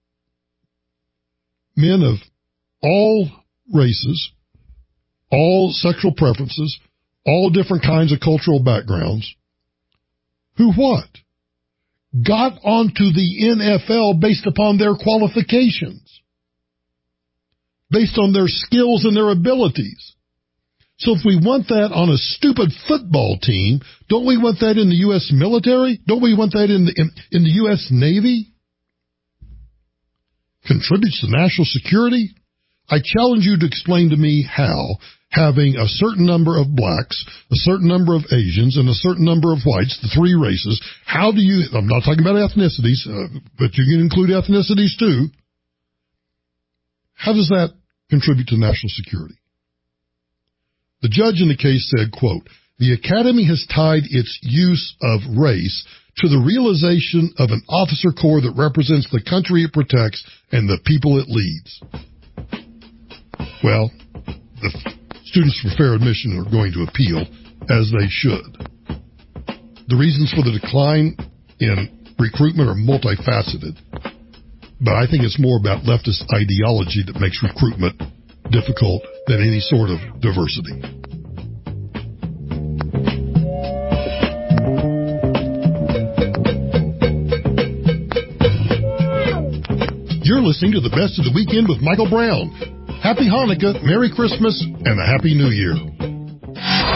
men of all races, all sexual preferences, all different kinds of cultural backgrounds, who what? Got onto the N F L based upon their qualifications, based on their skills and their abilities. So if we want that on a stupid football team, don't we want that in the U S military? Don't we want that in the, in, in the U S Navy? Contributes to national security? I challenge you to explain to me how having a certain number of blacks, a certain number of Asians, and a certain number of whites, the three races, how do you, I'm not talking about ethnicities, uh, but you can include ethnicities too. How does that contribute to national security? The judge in the case said, quote, the Academy has tied its use of race to the realization of an officer corps that represents the country it protects and the people it leads. Well, the Students for Fair Admission are going to appeal, as they should. The reasons for the decline in recruitment are multifaceted, but I think it's more about leftist ideology that makes recruitment difficult than any sort of diversity. You're listening to the Best of the Weekend with Michael Brown. Happy Hanukkah, Merry Christmas, and a Happy New Year.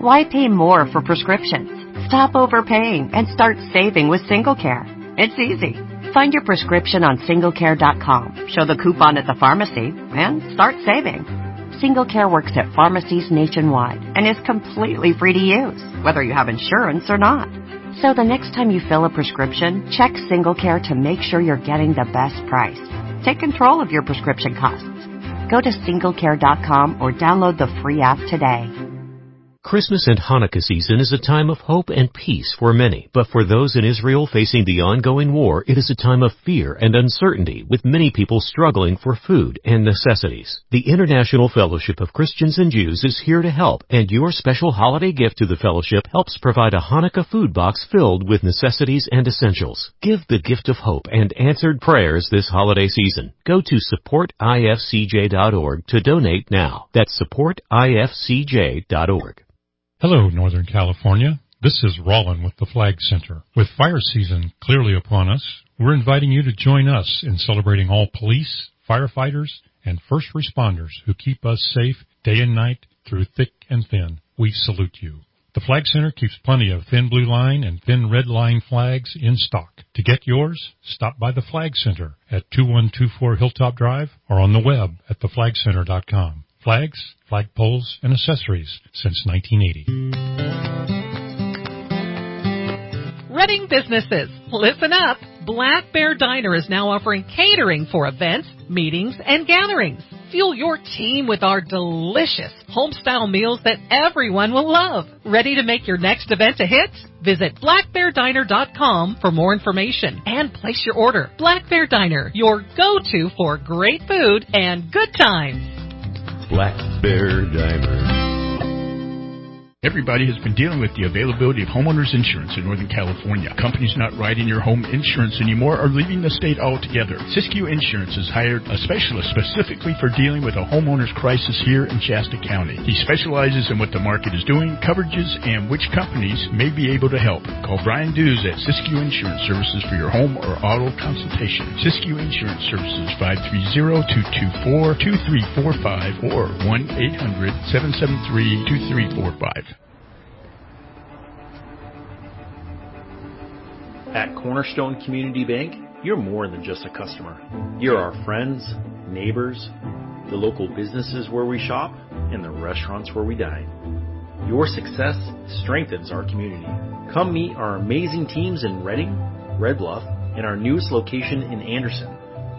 Why pay more for prescriptions? Stop overpaying and start saving with SingleCare. It's easy. Find your prescription on single care dot com, show the coupon at the pharmacy, and start saving. SingleCare works at pharmacies nationwide and is completely free to use, whether you have insurance or not. So the next time you fill a prescription, check SingleCare to make sure you're getting the best price. Take control of your prescription costs. Go to single care dot com or download the free app today.
Christmas and Hanukkah season is a time of hope and peace for many, but for those in Israel facing the ongoing war, it is a time of fear and uncertainty, with many people struggling for food and necessities. The International Fellowship of Christians and Jews is here to help, and your special holiday gift to the fellowship helps provide a Hanukkah food box filled with necessities and essentials. Give the gift of hope and answered prayers this holiday season. Go to support I F C J dot org to donate now. That's support I F C J dot org.
Hello, Northern California. This is Rollin with the Flag Center. With fire season clearly upon us, we're inviting you to join us in celebrating all police, firefighters, and first responders who keep us safe day and night through thick and thin. We salute you. The Flag Center keeps plenty of thin blue line and thin red line flags in stock. To get yours, stop by the Flag Center at two one two four Hilltop Drive or on the web at the flag center dot com. Flags, flagpoles, and accessories since nineteen eighty.
Reading businesses, listen up. Black Bear Diner is now offering catering for events, meetings, and gatherings. Fuel your team with our delicious home-style meals that everyone will love. Ready to make your next event a hit? Visit black bear diner dot com for more information and place your order. Black Bear Diner, your go-to for great food and good times.
Black Bear Diner.
Everybody has been dealing with the availability of homeowners insurance in Northern California. Companies not writing your home insurance anymore are leaving the state altogether. Siskiyou Insurance has hired a specialist specifically for dealing with a homeowner's crisis here in Shasta County. He specializes in what the market is doing, coverages, and which companies may be able to help. Call Brian Dews at Siskiyou Insurance Services for your home or auto consultation. Siskiyou Insurance Services, five three zero, two two four, two three four five or one eight hundred, seven seven three, two three four five.
At Cornerstone Community Bank, you're more than just a customer. You're our friends, neighbors, the local businesses where we shop, and the restaurants where we dine. Your success strengthens our community. Come meet our amazing teams in Redding, Red Bluff, and our newest location in Anderson.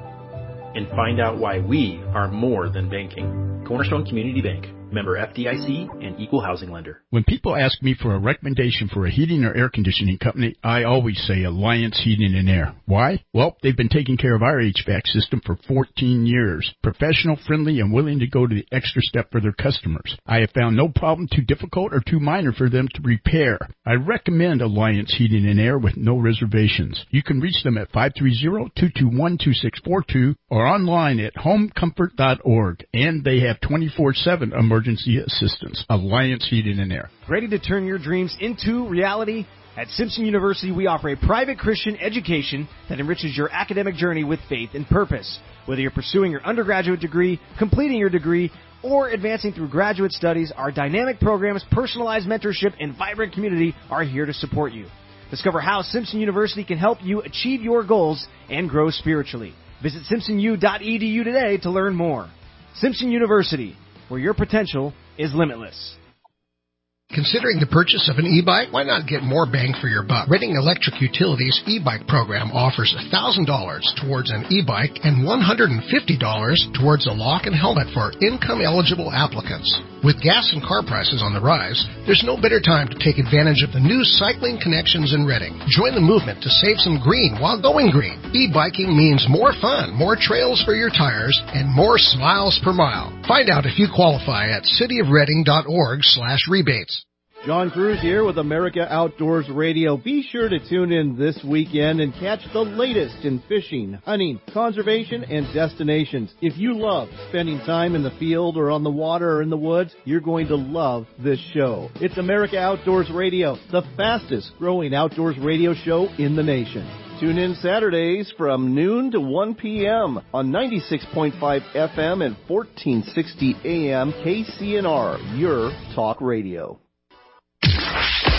And find out why we are more than banking. Cornerstone Community Bank. Member F D I C and Equal Housing Lender.
When people ask me for a recommendation for a heating or air conditioning company, I always say Alliance Heating and Air. Why? Well, they've been taking care of our H V A C system for fourteen years. Professional, friendly, and willing to go to the extra step for their customers. I have found no problem too difficult or too minor for them to repair. I recommend Alliance Heating and Air with no reservations. You can reach them at five three zero, two two one, two six four two or online at home comfort dot org. And they have twenty-four seven emergency Emergency assistance. Alliance Heating and Air.
Ready to turn your dreams into reality? At Simpson University, we offer a private Christian education that enriches your academic journey with faith and purpose. Whether you're pursuing your undergraduate degree, completing your degree, or advancing through graduate studies, our dynamic programs, personalized mentorship, and vibrant community are here to support you. Discover how Simpson University can help you achieve your goals and grow spiritually. Visit simpson u dot e d u today to learn more. Simpson University, where your potential is limitless.
Considering the purchase of an e-bike? Why not get more bang for your buck? Redding Electric Utilities e-bike program offers one thousand dollars towards an e-bike and one hundred fifty dollars towards a lock and helmet for income-eligible applicants. With gas and car prices on the rise, there's no better time to take advantage of the new cycling connections in Redding. Join the movement to save some green while going green. E-biking means more fun, more trails for your tires, and more smiles per mile. Find out if you qualify at cityofredding dot org slash rebates.
John Cruz here with America Outdoors Radio. Be sure to tune in this weekend and catch the latest in fishing, hunting, conservation, and destinations. If you love spending time in the field or on the water or in the woods, you're going to love this show. It's America Outdoors Radio, the fastest growing outdoors radio show in the nation. Tune in Saturdays from noon to one p.m. on ninety-six point five F M and fourteen sixty A M K C N R, your talk radio.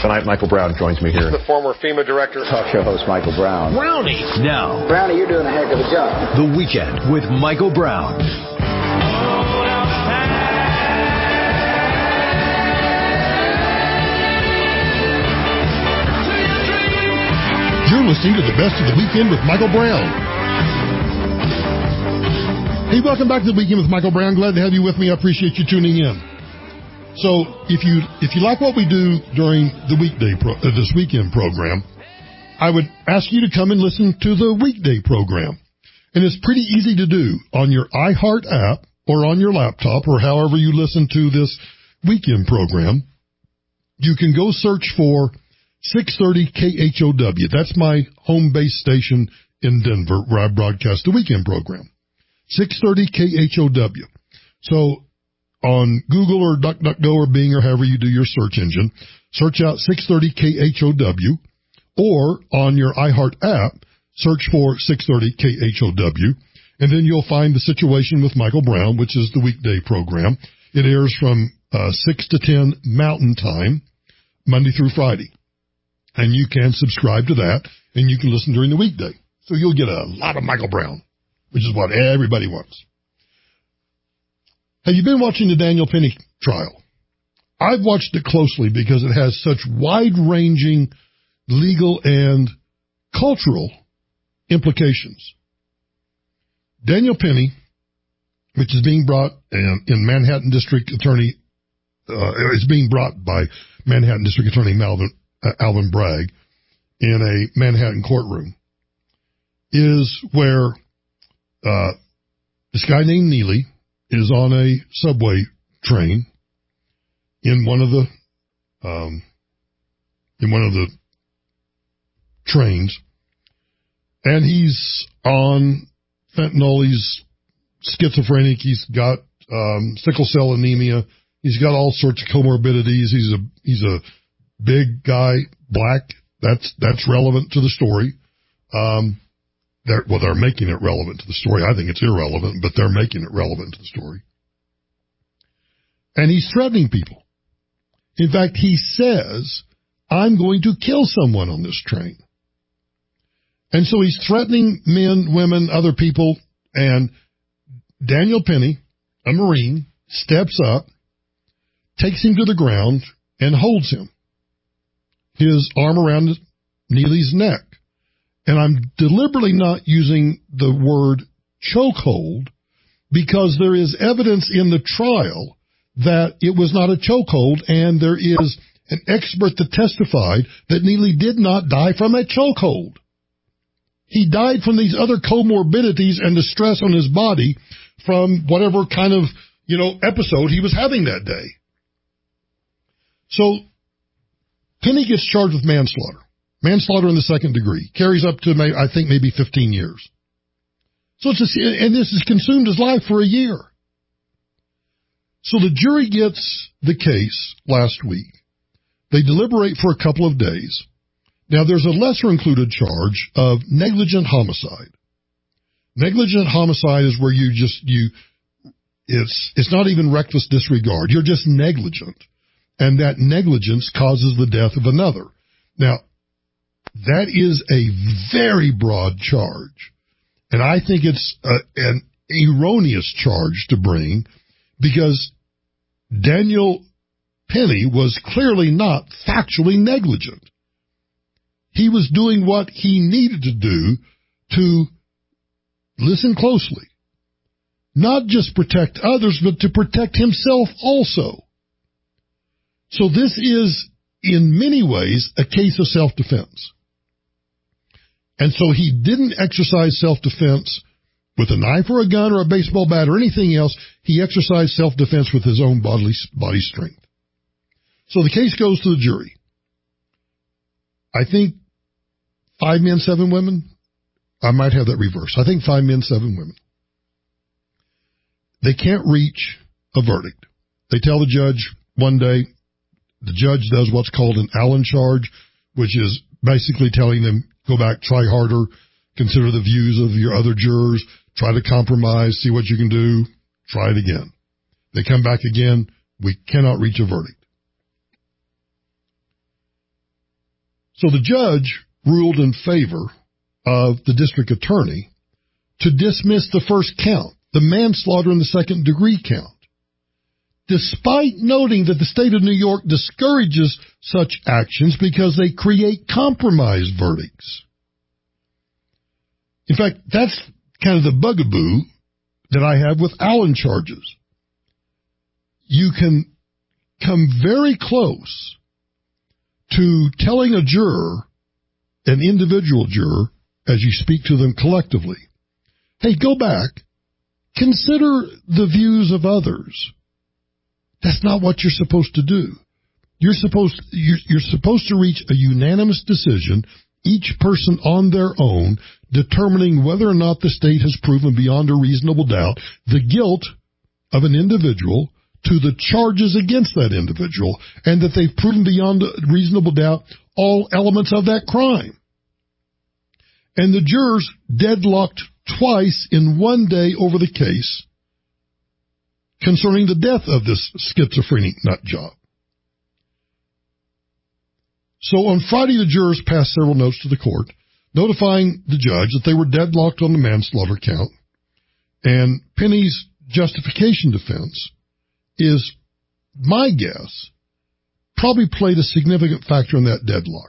Tonight, Michael Brown joins me here.
The former FEMA director.
Talk show host Michael Brown.
Brownie. Now,
Brownie, you're doing a heck of a job.
The Weekend with Michael Brown.
You're listening to the best of the weekend with Michael Brown. Hey, welcome back to the Weekend with Michael Brown. Glad to have you with me. I appreciate you tuning in. So, if you if you like what we do during the weekday pro, uh, this weekend program, I would ask you to come and listen to the weekday program. And it's pretty easy to do on your iHeart app or on your laptop or however you listen to this weekend program. You can go search for six thirty K H O W. That's my home base station in Denver where I broadcast the weekend program. six thirty K H O W. So on Google or DuckDuckGo or Bing or however you do your search engine, search out six thirty K H O W, or on your iHeart app, search for six thirty K H O W, and then you'll find The Situation with Michael Brown, which is the weekday program. It airs from uh, six to ten Mountain Time, Monday through Friday. And you can subscribe to that, and you can listen during the weekday. So you'll get a lot of Michael Brown, which is what everybody wants. Have you been watching the Daniel Penny trial? I've watched it closely because it has such wide-ranging legal and cultural implications. Daniel Penny, which is being brought in, in Manhattan District Attorney, uh, is being brought by Manhattan District Attorney Malvin, uh, Alvin Bragg in a Manhattan courtroom, is where uh, this guy named Neely is on a subway train in one of the um, in one of the trains, and he's on fentanyl. He's schizophrenic. He's got um, sickle cell anemia. He's got all sorts of comorbidities. He's a he's a big guy, black. That's that's relevant to the story. Um, They're, well, they're making it relevant to the story. I think it's irrelevant, but they're making it relevant to the story. And he's threatening people. In fact, he says, I'm going to kill someone on this train. And so he's threatening men, women, other people, and Daniel Penny, a Marine, steps up, takes him to the ground, and holds him, his arm around Neely's neck. And I'm deliberately not using the word chokehold because there is evidence in the trial that it was not a chokehold, and there is an expert that testified that Neely did not die from a chokehold. He died from these other comorbidities and the stress on his body from whatever kind of, you know, episode he was having that day. So Penny gets charged with manslaughter. Manslaughter in the second degree carries up to, I think, maybe fifteen years. So it's just, and this has consumed his life for a year. So the jury gets the case last week. They deliberate for a couple of days. Now there's a lesser included charge of negligent homicide. Negligent homicide is where you just, you, it's, it's not even reckless disregard. You're just negligent. And that negligence causes the death of another. Now, that is a very broad charge, and I think it's a, an erroneous charge to bring because Daniel Penny was clearly not factually negligent. He was doing what he needed to do to, listen closely, not just protect others, but to protect himself also. So this is, in many ways, a case of self-defense. And so he didn't exercise self-defense with a knife or a gun or a baseball bat or anything else. He exercised self-defense with his own bodily body strength. So the case goes to the jury. I think five men, seven women. I might have that reversed. I think five men, seven women. They can't reach a verdict. They tell the judge one day, the judge does what's called an Allen charge, which is basically telling them, go back, try harder, consider the views of your other jurors, try to compromise, see what you can do, try it again. They come back again, we cannot reach a verdict. So the judge ruled in favor of the district attorney to dismiss the first count, the manslaughter and the second degree count, despite noting that the state of New York discourages such actions because they create compromise verdicts. In fact, that's kind of the bugaboo that I have with Allen charges. You can come very close to telling a juror, an individual juror, as you speak to them collectively, hey, go back, consider the views of others. That's not what you're supposed to do. You're supposed you're, you're supposed to reach a unanimous decision, each person on their own, determining whether or not the state has proven beyond a reasonable doubt the guilt of an individual to the charges against that individual, and that they've proven beyond a reasonable doubt all elements of that crime. And the jurors deadlocked twice in one day over the case concerning the death of this schizophrenic nut job. So on Friday, the jurors passed several notes to the court notifying the judge that they were deadlocked on the manslaughter count, and Penny's justification defense is, my guess, probably played a significant factor in that deadlock.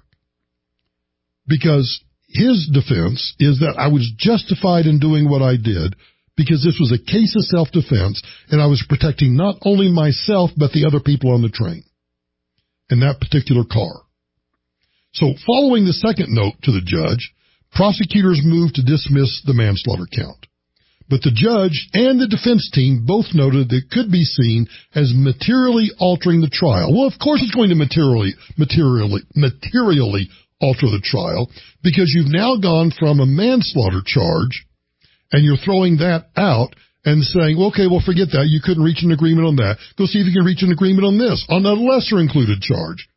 Because his defense is that I was justified in doing what I did because this was a case of self-defense, and I was protecting not only myself but the other people on the train in that particular car. So following the second note to the judge, prosecutors moved to dismiss the manslaughter count. But the judge and the defense team both noted that it could be seen as materially altering the trial. Well, of course it's going to materially, materially, materially alter the trial, because you've now gone from a manslaughter charge and you're throwing that out and saying, well, okay, well, forget that. You couldn't reach an agreement on that. Go see if you can reach an agreement on this, on a lesser included charge.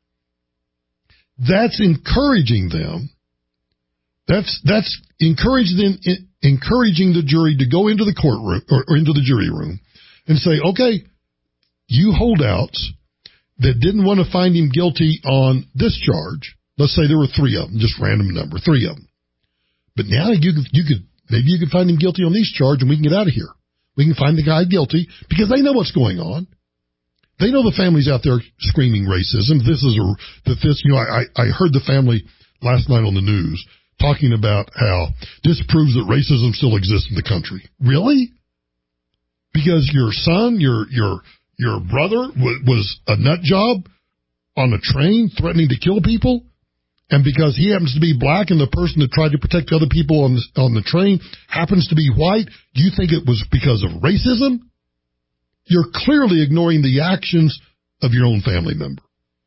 That's encouraging them. That's, that's encouraging them, encouraging the jury to go into the courtroom or, or into the jury room and say, okay, you holdouts that didn't want to find him guilty on this charge. Let's say there were three of them, just random number, three of them. But now you could, you could, maybe you could find him guilty on these charges and we can get out of here. We can find the guy guilty because they know what's going on. They know the family's out there screaming racism. This is a, that this, you know, I, I heard the family last night on the news talking about how this proves that racism still exists in the country. Really? Because your son, your, your, your brother w- was a nut job on a train threatening to kill people? And because he happens to be black and the person that tried to protect other people on the, on the train happens to be white, do you think it was because of racism? You're clearly ignoring the actions of your own family member.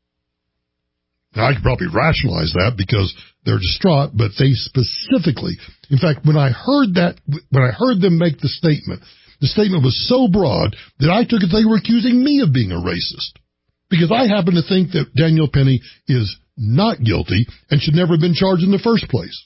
Now, I could probably rationalize that because they're distraught, but they specifically, in fact, when I heard that, when I heard them make the statement, the statement was so broad that I took it they were accusing me of being a racist. Because I happen to think that Daniel Penny is not guilty and should never have been charged in the first place.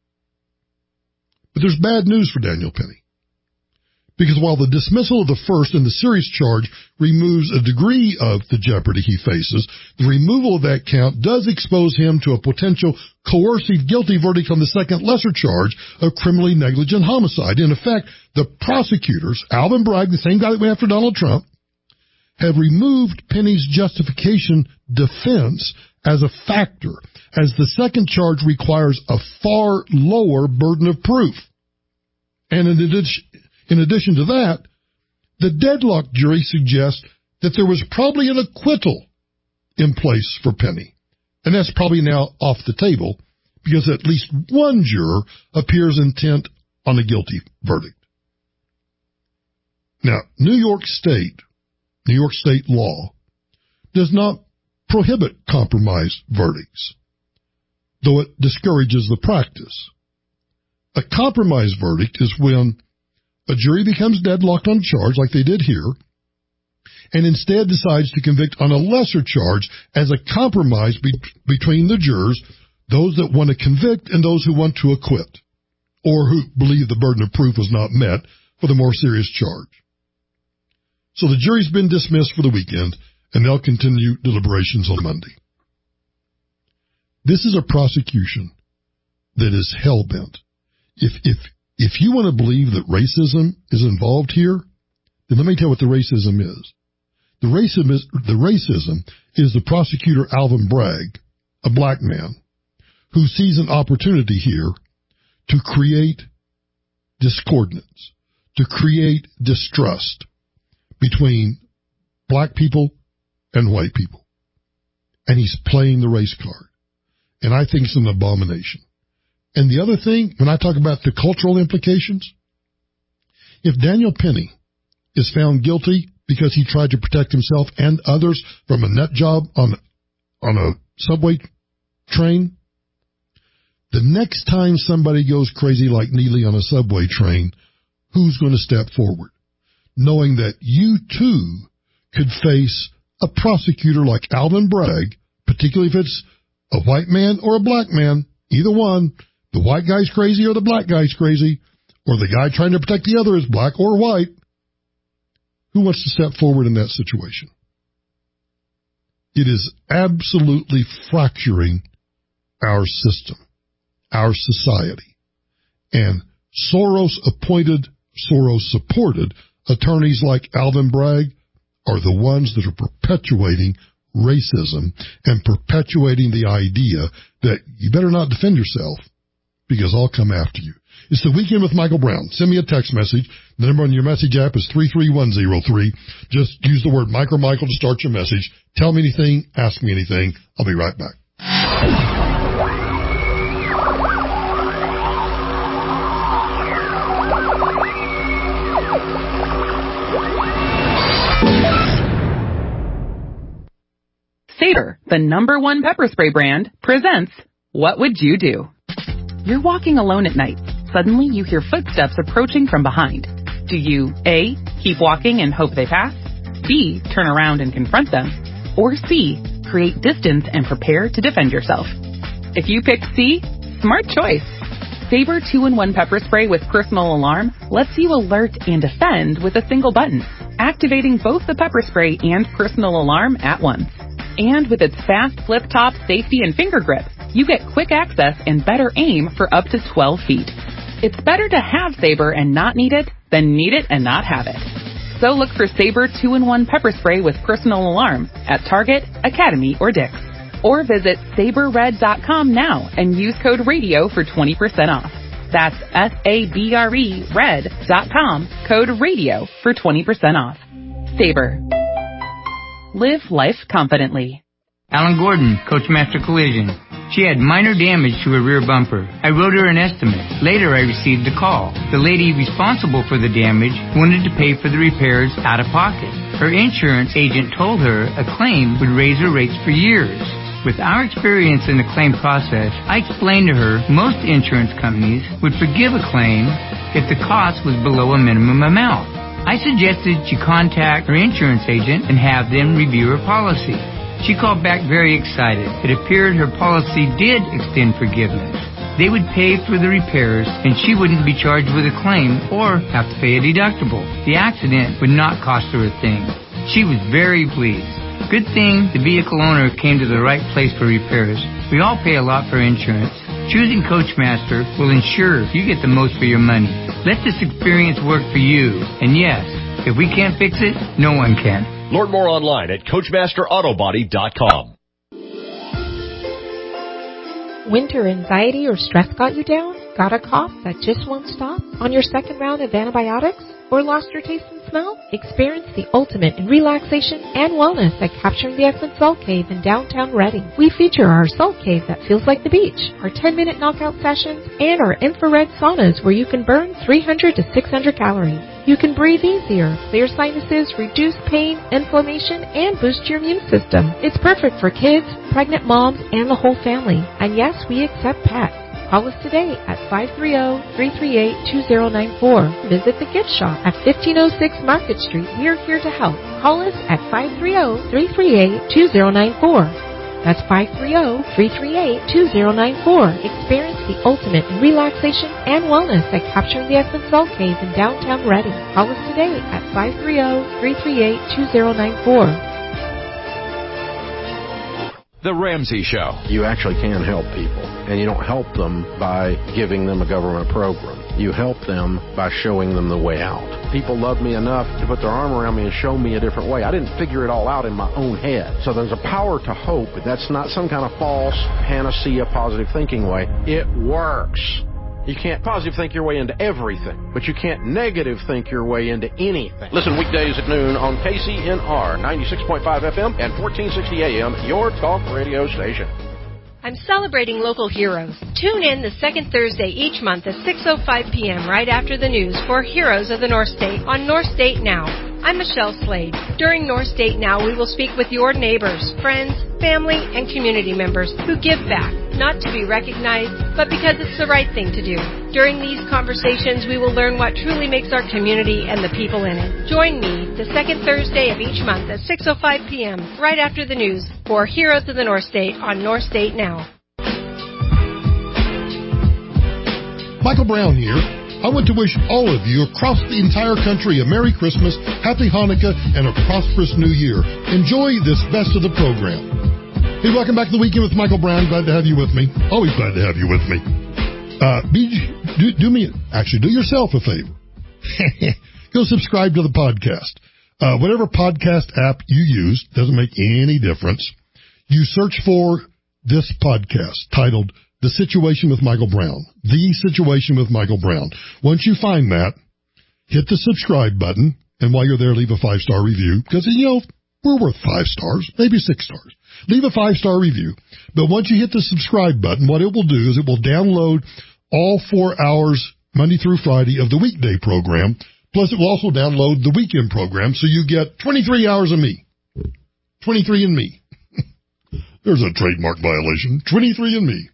But there's bad news for Daniel Penny. Because while the dismissal of the first and the serious charge removes a degree of the jeopardy he faces, the removal of that count does expose him to a potential coercive guilty verdict on the second lesser charge of criminally negligent homicide. In effect, the prosecutors, Alvin Bragg, the same guy that went after Donald Trump, have removed Penny's justification defense as a factor, as the second charge requires a far lower burden of proof. And in addition, in addition to that, the deadlock jury suggests that there was probably an acquittal in place for Penny. And that's probably now off the table because at least one juror appears intent on a guilty verdict. Now, New York State, New York State law does not prohibit compromise verdicts, though it discourages the practice. A compromise verdict is when a jury becomes deadlocked on a charge like they did here, and instead decides to convict on a lesser charge as a compromise be- between the jurors, those that want to convict and those who want to acquit, or who believe the burden of proof was not met for the more serious charge. So the jury's been dismissed for the weekend, and they'll continue deliberations on Monday. This is a prosecution that is hell-bent. If, if, if you want to believe that racism is involved here, then let me tell you what the racism is. The racism is, the racism is the prosecutor Alvin Bragg, a black man, who sees an opportunity here to create discordance, to create distrust between black people and white people. And he's playing the race card. And I think it's an abomination. And the other thing, when I talk about the cultural implications, if Daniel Penny is found guilty because he tried to protect himself and others from a nut job on, on a subway train, the next time somebody goes crazy like Neely on a subway train, who's going to step forward? Knowing that you too could face a prosecutor like Alvin Bragg, particularly if it's a white man or a black man, either one, the white guy's crazy or the black guy's crazy, or the guy trying to protect the other is black or white. Who wants to step forward in that situation? It is absolutely fracturing our system, our society. And Soros-appointed, Soros-supported attorneys like Alvin Bragg are the ones that are perpetuating racism and perpetuating the idea that you better not defend yourself because I'll come after you. It's the Weekend with Michael Brown. Send me a text message. The number on your message app is three three one zero three. Just use the word Mike or Michael to start your message. Tell me anything. Ask me anything. I'll be right back.
Sabre, the number one pepper spray brand, presents What Would You Do? You're walking alone at night. Suddenly you hear footsteps approaching from behind. Do you A, keep walking and hope they pass? B, turn around and confront them? Or C, create distance and prepare to defend yourself? If you picked C, smart choice. Sabre two in one pepper spray with personal alarm lets you alert and defend with a single button, activating both the pepper spray and personal alarm at once. And with its fast flip-top safety and finger grip, you get quick access and better aim for up to twelve feet. It's better to have Sabre and not need it than need it and not have it. So look for Sabre two in one pepper spray with personal alarm at Target, Academy, or Dick's. Or visit sabre red dot com now and use code RADIO for twenty percent off. That's S A B R E red dot com, code RADIO for twenty percent off. Sabre. Live life confidently.
Alan Gordon, Coachmaster Collision. She had minor damage to her rear bumper. I wrote her an estimate. Later, I received a call. The lady responsible for the damage wanted to pay for the repairs out of pocket. Her insurance agent told her a claim would raise her rates for years. With our experience in the claim process, I explained to her most insurance companies would forgive a claim if the cost was below a minimum amount. I suggested she contact her insurance agent and have them review her policy. She called back very excited. It appeared her policy did extend forgiveness. They would pay for the repairs, and she wouldn't be charged with a claim or have to pay a deductible. The accident would not cost her a thing. She was very pleased. Good thing the vehicle owner came to the right place for repairs. We all pay a lot for insurance. Choosing Coachmaster will ensure you get the most for your money. Let this experience work for you. And yes, if we can't fix it, no one can.
Learn more online at coachmaster auto body dot com.
Winter anxiety or stress got you down? Got a cough that just won't stop? On your second round of antibiotics? Or lost your taste and smell? Experience the ultimate in relaxation and wellness at Capturing the Excellent Soul Cave in downtown Reading. We feature our Soul Cave that feels like the beach, our ten-minute knockout sessions, and our infrared saunas where you can burn three hundred to six hundred calories. You can breathe easier, clear sinuses, reduce pain, inflammation, and boost your immune system. It's perfect for kids, pregnant moms, and the whole family. And yes, we accept pets. Call us today at five three zero, three three eight, two zero nine four. Visit the gift shop at fifteen oh six Market Street. We're here to help. Call us at five three zero, three three eight, two zero nine four. That's five three zero, three three eight, two zero nine four. Experience the ultimate in relaxation and wellness at Capturing the Excellent Soul Cave in downtown Reading. Call us today at five three zero, three three eight, two zero nine four.
The Ramsey Show.
You actually can help people, and you don't help them by giving them a government program. You help them by showing them the way out. People love me enough to put their arm around me and show me a different way. I didn't figure it all out in my own head. So there's a power to hope, but that's not some kind of false panacea positive thinking way. It works. You can't positive think your way into everything, but you can't negative think your way into anything. Listen weekdays at noon on K C N R ninety-six point five F M and fourteen sixty A M, your talk radio station.
I'm celebrating local heroes. Tune in the second Thursday each month at six oh five p.m. right after the news for Heroes of the North State on North State Now. I'm Michelle Slade. During North State Now, we will speak with your neighbors, friends, family, and community members who give back, not to be recognized, but because it's the right thing to do. During these conversations, we will learn what truly makes our community and the people in it. Join me the second Thursday of each month at six oh five p.m. right after the news for Heroes of the North State on North State Now.
Michael Brown here. I want to wish all of you across the entire country a Merry Christmas, Happy Hanukkah, and a prosperous New Year. Enjoy this best of the program. Hey, welcome back to the Weekend with Michael Brown. Glad to have you with me. Always glad to have you with me. Uh, be, do, do me, actually, do yourself a favor. Go subscribe to the podcast. Uh, whatever podcast app you use, doesn't make any difference. You search for this podcast titled The Situation with Michael Brown. The Situation with Michael Brown. Once you find that, hit the subscribe button, and while you're there, leave a five-star review, because, you know, we're worth five stars, maybe six stars. Leave a five-star review. But once you hit the subscribe button, what it will do is it will download all four hours, Monday through Friday, of the weekday program, plus it will also download the weekend program, so you get twenty-three hours of me. twenty-three and me. There's a trademark violation. twenty-three and me.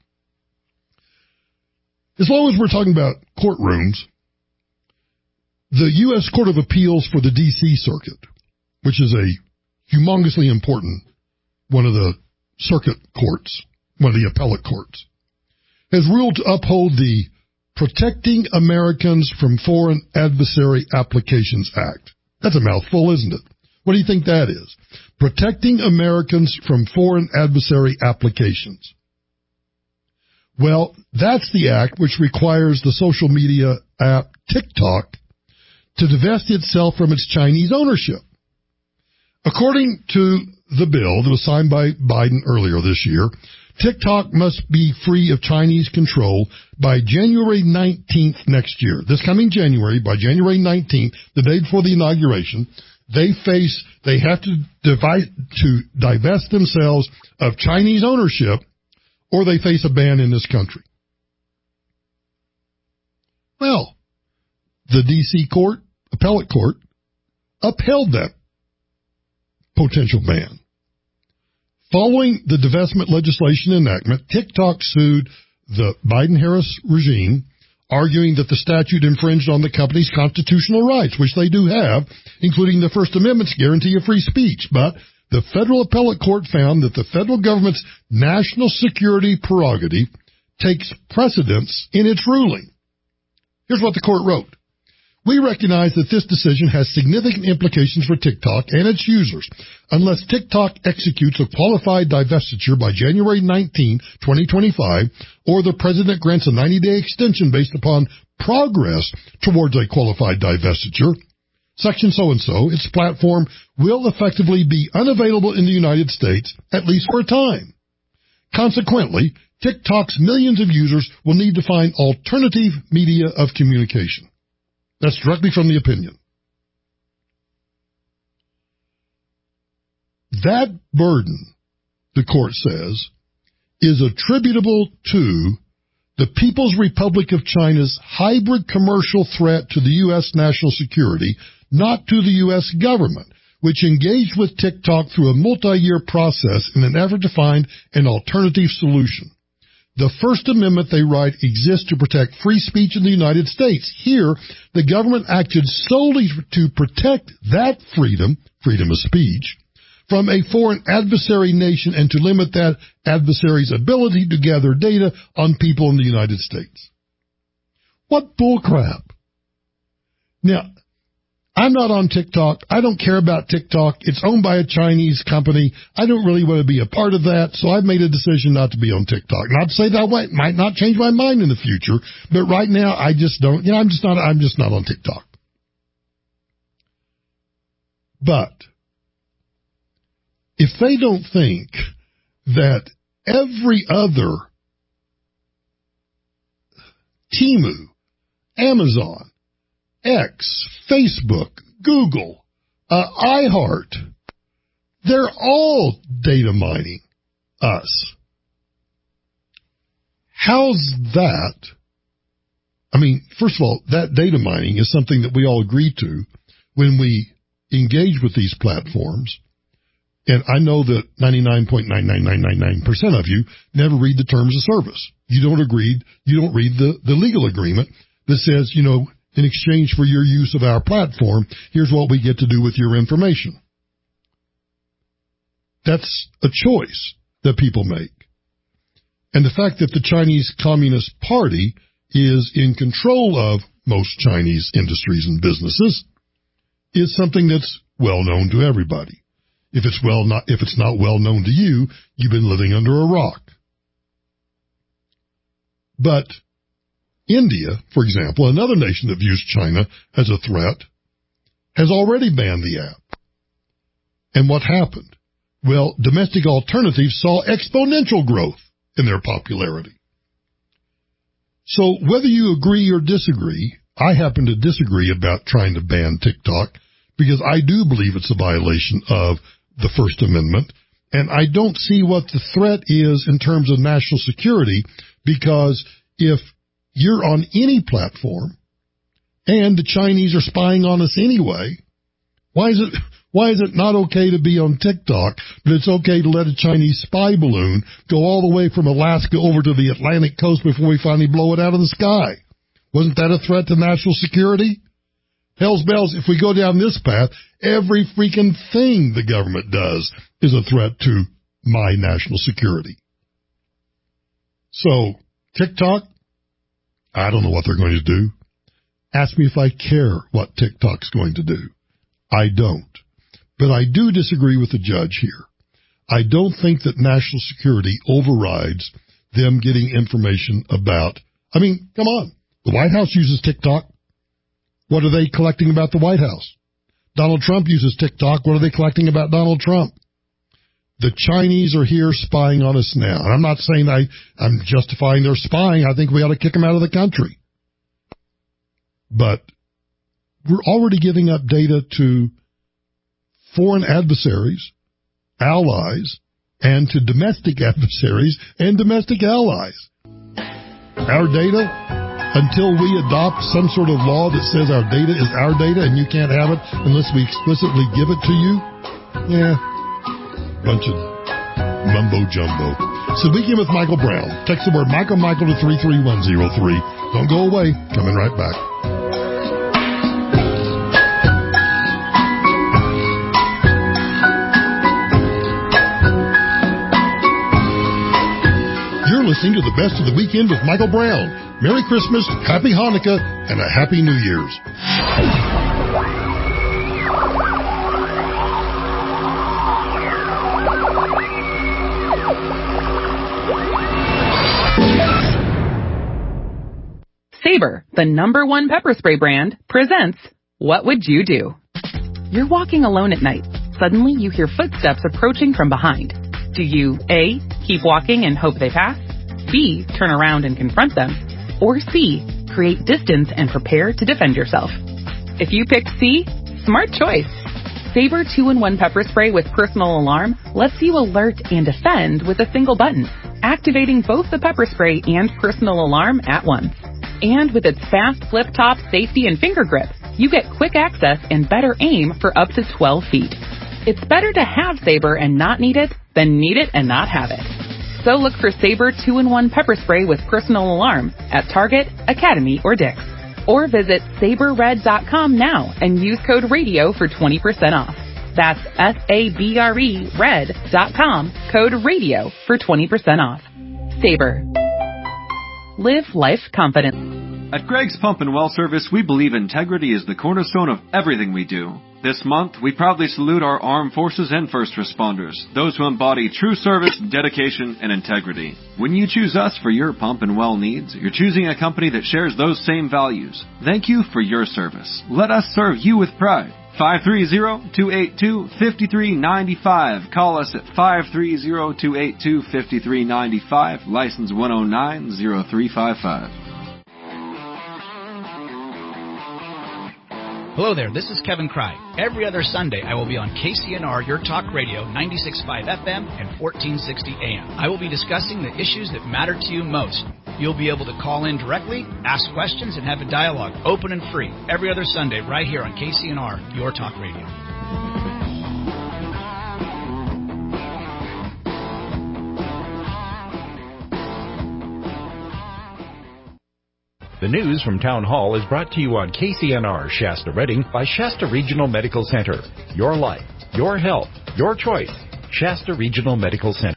As long as we're talking about courtrooms, the U S Court of Appeals for the D C Circuit, which is a humongously important one of the circuit courts, one of the appellate courts, has ruled to uphold the Protecting Americans from Foreign Adversary Applications Act. That's a mouthful, isn't it? What do you think that is? Protecting Americans from Foreign Adversary Applications. Well, that's the act which requires the social media app TikTok to divest itself from its Chinese ownership. According to the bill that was signed by Biden earlier this year, TikTok must be free of Chinese control by January nineteenth next year. This coming January, by January nineteenth, the day before the inauguration, they face, they have to divide, to divest themselves of Chinese ownership, or they face a ban in this country. Well, the D C court, appellate court, upheld that potential ban. Following the divestment legislation enactment, TikTok sued the Biden-Harris regime, arguing that the statute infringed on the company's constitutional rights, which they do have, including the First Amendment's guarantee of free speech. But the federal appellate court found that the federal government's national security prerogative takes precedence in its ruling. Here's what the court wrote. We recognize that this decision has significant implications for TikTok and its users. Unless TikTok executes a qualified divestiture by January nineteenth, twenty twenty-five, or the president grants a ninety-day extension based upon progress towards a qualified divestiture, section so-and-so, its platform will effectively be unavailable in the United States, at least for a time. Consequently, TikTok's millions of users will need to find alternative media of communication. That's directly from the opinion. That burden, the court says, is attributable to the People's Republic of China's hybrid commercial threat to the U S national security, not to the U S government, which engaged with TikTok through a multi-year process in an effort to find an alternative solution. The First Amendment, they write, exists to protect free speech in the United States. Here, the government acted solely to protect that freedom, freedom of speech, from a foreign adversary nation and to limit that adversary's ability to gather data on people in the United States. What bullcrap. Now, I'm not on TikTok. I don't care about TikTok. It's owned by a Chinese company. I don't really want to be a part of that, so I've made a decision not to be on TikTok. Not to say that way, might not change my mind in the future, but right now I just don't, you know, I'm just not, I'm just not on TikTok. But if they don't think that every other Temu, Amazon, X, Facebook, Google, uh, iHeart, they're all data mining us. How's that? I mean, first of all, that data mining is something that we all agree to when we engage with these platforms. And I know that ninety-nine point nine nine nine nine nine percent of you never read the terms of service. You don't agree, you don't read the, the legal agreement that says, you know, in exchange for your use of our platform, here's what we get to do with your information. That's a choice that people make. And the fact that the Chinese Communist Party is in control of most Chinese industries and businesses is something that's well known to everybody. If it's well not, if it's not well known to you, you've been living under a rock. But India, for example, another nation that views China as a threat, has already banned the app. And what happened? Well, domestic alternatives saw exponential growth in their popularity. So whether you agree or disagree, I happen to disagree about trying to ban TikTok because I do believe it's a violation of the First Amendment, and I don't see what the threat is in terms of national security, because if you're on any platform and the Chinese are spying on us anyway, why is it why is it not okay to be on TikTok, but it's okay to let a Chinese spy balloon go all the way from Alaska over to the Atlantic coast before we finally blow it out of the sky? Wasn't that a threat to national security? Hell's bells, if we go down this path, every freaking thing the government does is a threat to my national security. So, TikTok, I don't know what they're going to do. Ask me if I care what TikTok's going to do. I don't. But I do disagree with the judge here. I don't think that national security overrides them getting information about, I mean, come on. The White House uses TikTok. What are they collecting about the White House? Donald Trump uses TikTok. What are they collecting about Donald Trump? The Chinese are here spying on us now. And I'm not saying I, I'm justifying their spying. I think we ought to kick them out of the country. But we're already giving up data to foreign adversaries, allies, and to domestic adversaries and domestic allies. Our data, until we adopt some sort of law that says our data is our data and you can't have it unless we explicitly give it to you, yeah, bunch of mumbo jumbo. So begin with Michael Brown. Text the word Michael Michael to three three one zero three. Don't go away. Coming right back. You're listening to the best of the weekend with Michael Brown. Merry Christmas, Happy Hanukkah, and a Happy New Year's.
Sabre, the number one pepper spray brand, presents What Would You Do? You're walking alone at night. Suddenly you hear footsteps approaching from behind. Do you A, keep walking and hope they pass? B, turn around and confront them? Or C, create distance and prepare to defend yourself? If you picked C, smart choice. Sabre two in one pepper spray with personal alarm lets you alert and defend with a single button, activating both the pepper spray and personal alarm at once. And with its fast flip-top safety and finger grip, you get quick access and better aim for up to twelve feet. It's better to have Sabre and not need it than need it and not have it. So look for Sabre two in one pepper spray with personal alarm at Target, Academy, or Dick's. Or visit sabre red dot com now and use code RADIO for twenty percent off. That's S A B R E red dot com, code RADIO for twenty percent off. Sabre. Live life confident.
At Greg's Pump and Well Service, we believe integrity is the cornerstone of everything we do. This month, we proudly salute our armed forces and first responders, those who embody true service, dedication, and integrity. When you choose us for your pump and well needs, you're choosing a company that shares those same values. Thank you for your service. Let us serve you with pride. five three zero, two eight two, five three nine five. Call us at five three zero, two eight two, five three nine five. License one oh nine zero three five five.
Hello there, this is Kevin Cry. Every other Sunday, I will be on K C N R, Your Talk Radio, ninety-six point five F M and fourteen sixty A M. I will be discussing the issues that matter to you most. You'll be able to call in directly, ask questions, and have a dialogue, open and free, every other Sunday right here on K C N R, Your Talk Radio.
The news from Town Hall is brought to you on K C N R Shasta Redding by Shasta Regional Medical Center. Your life, your health, your choice. Shasta Regional Medical Center.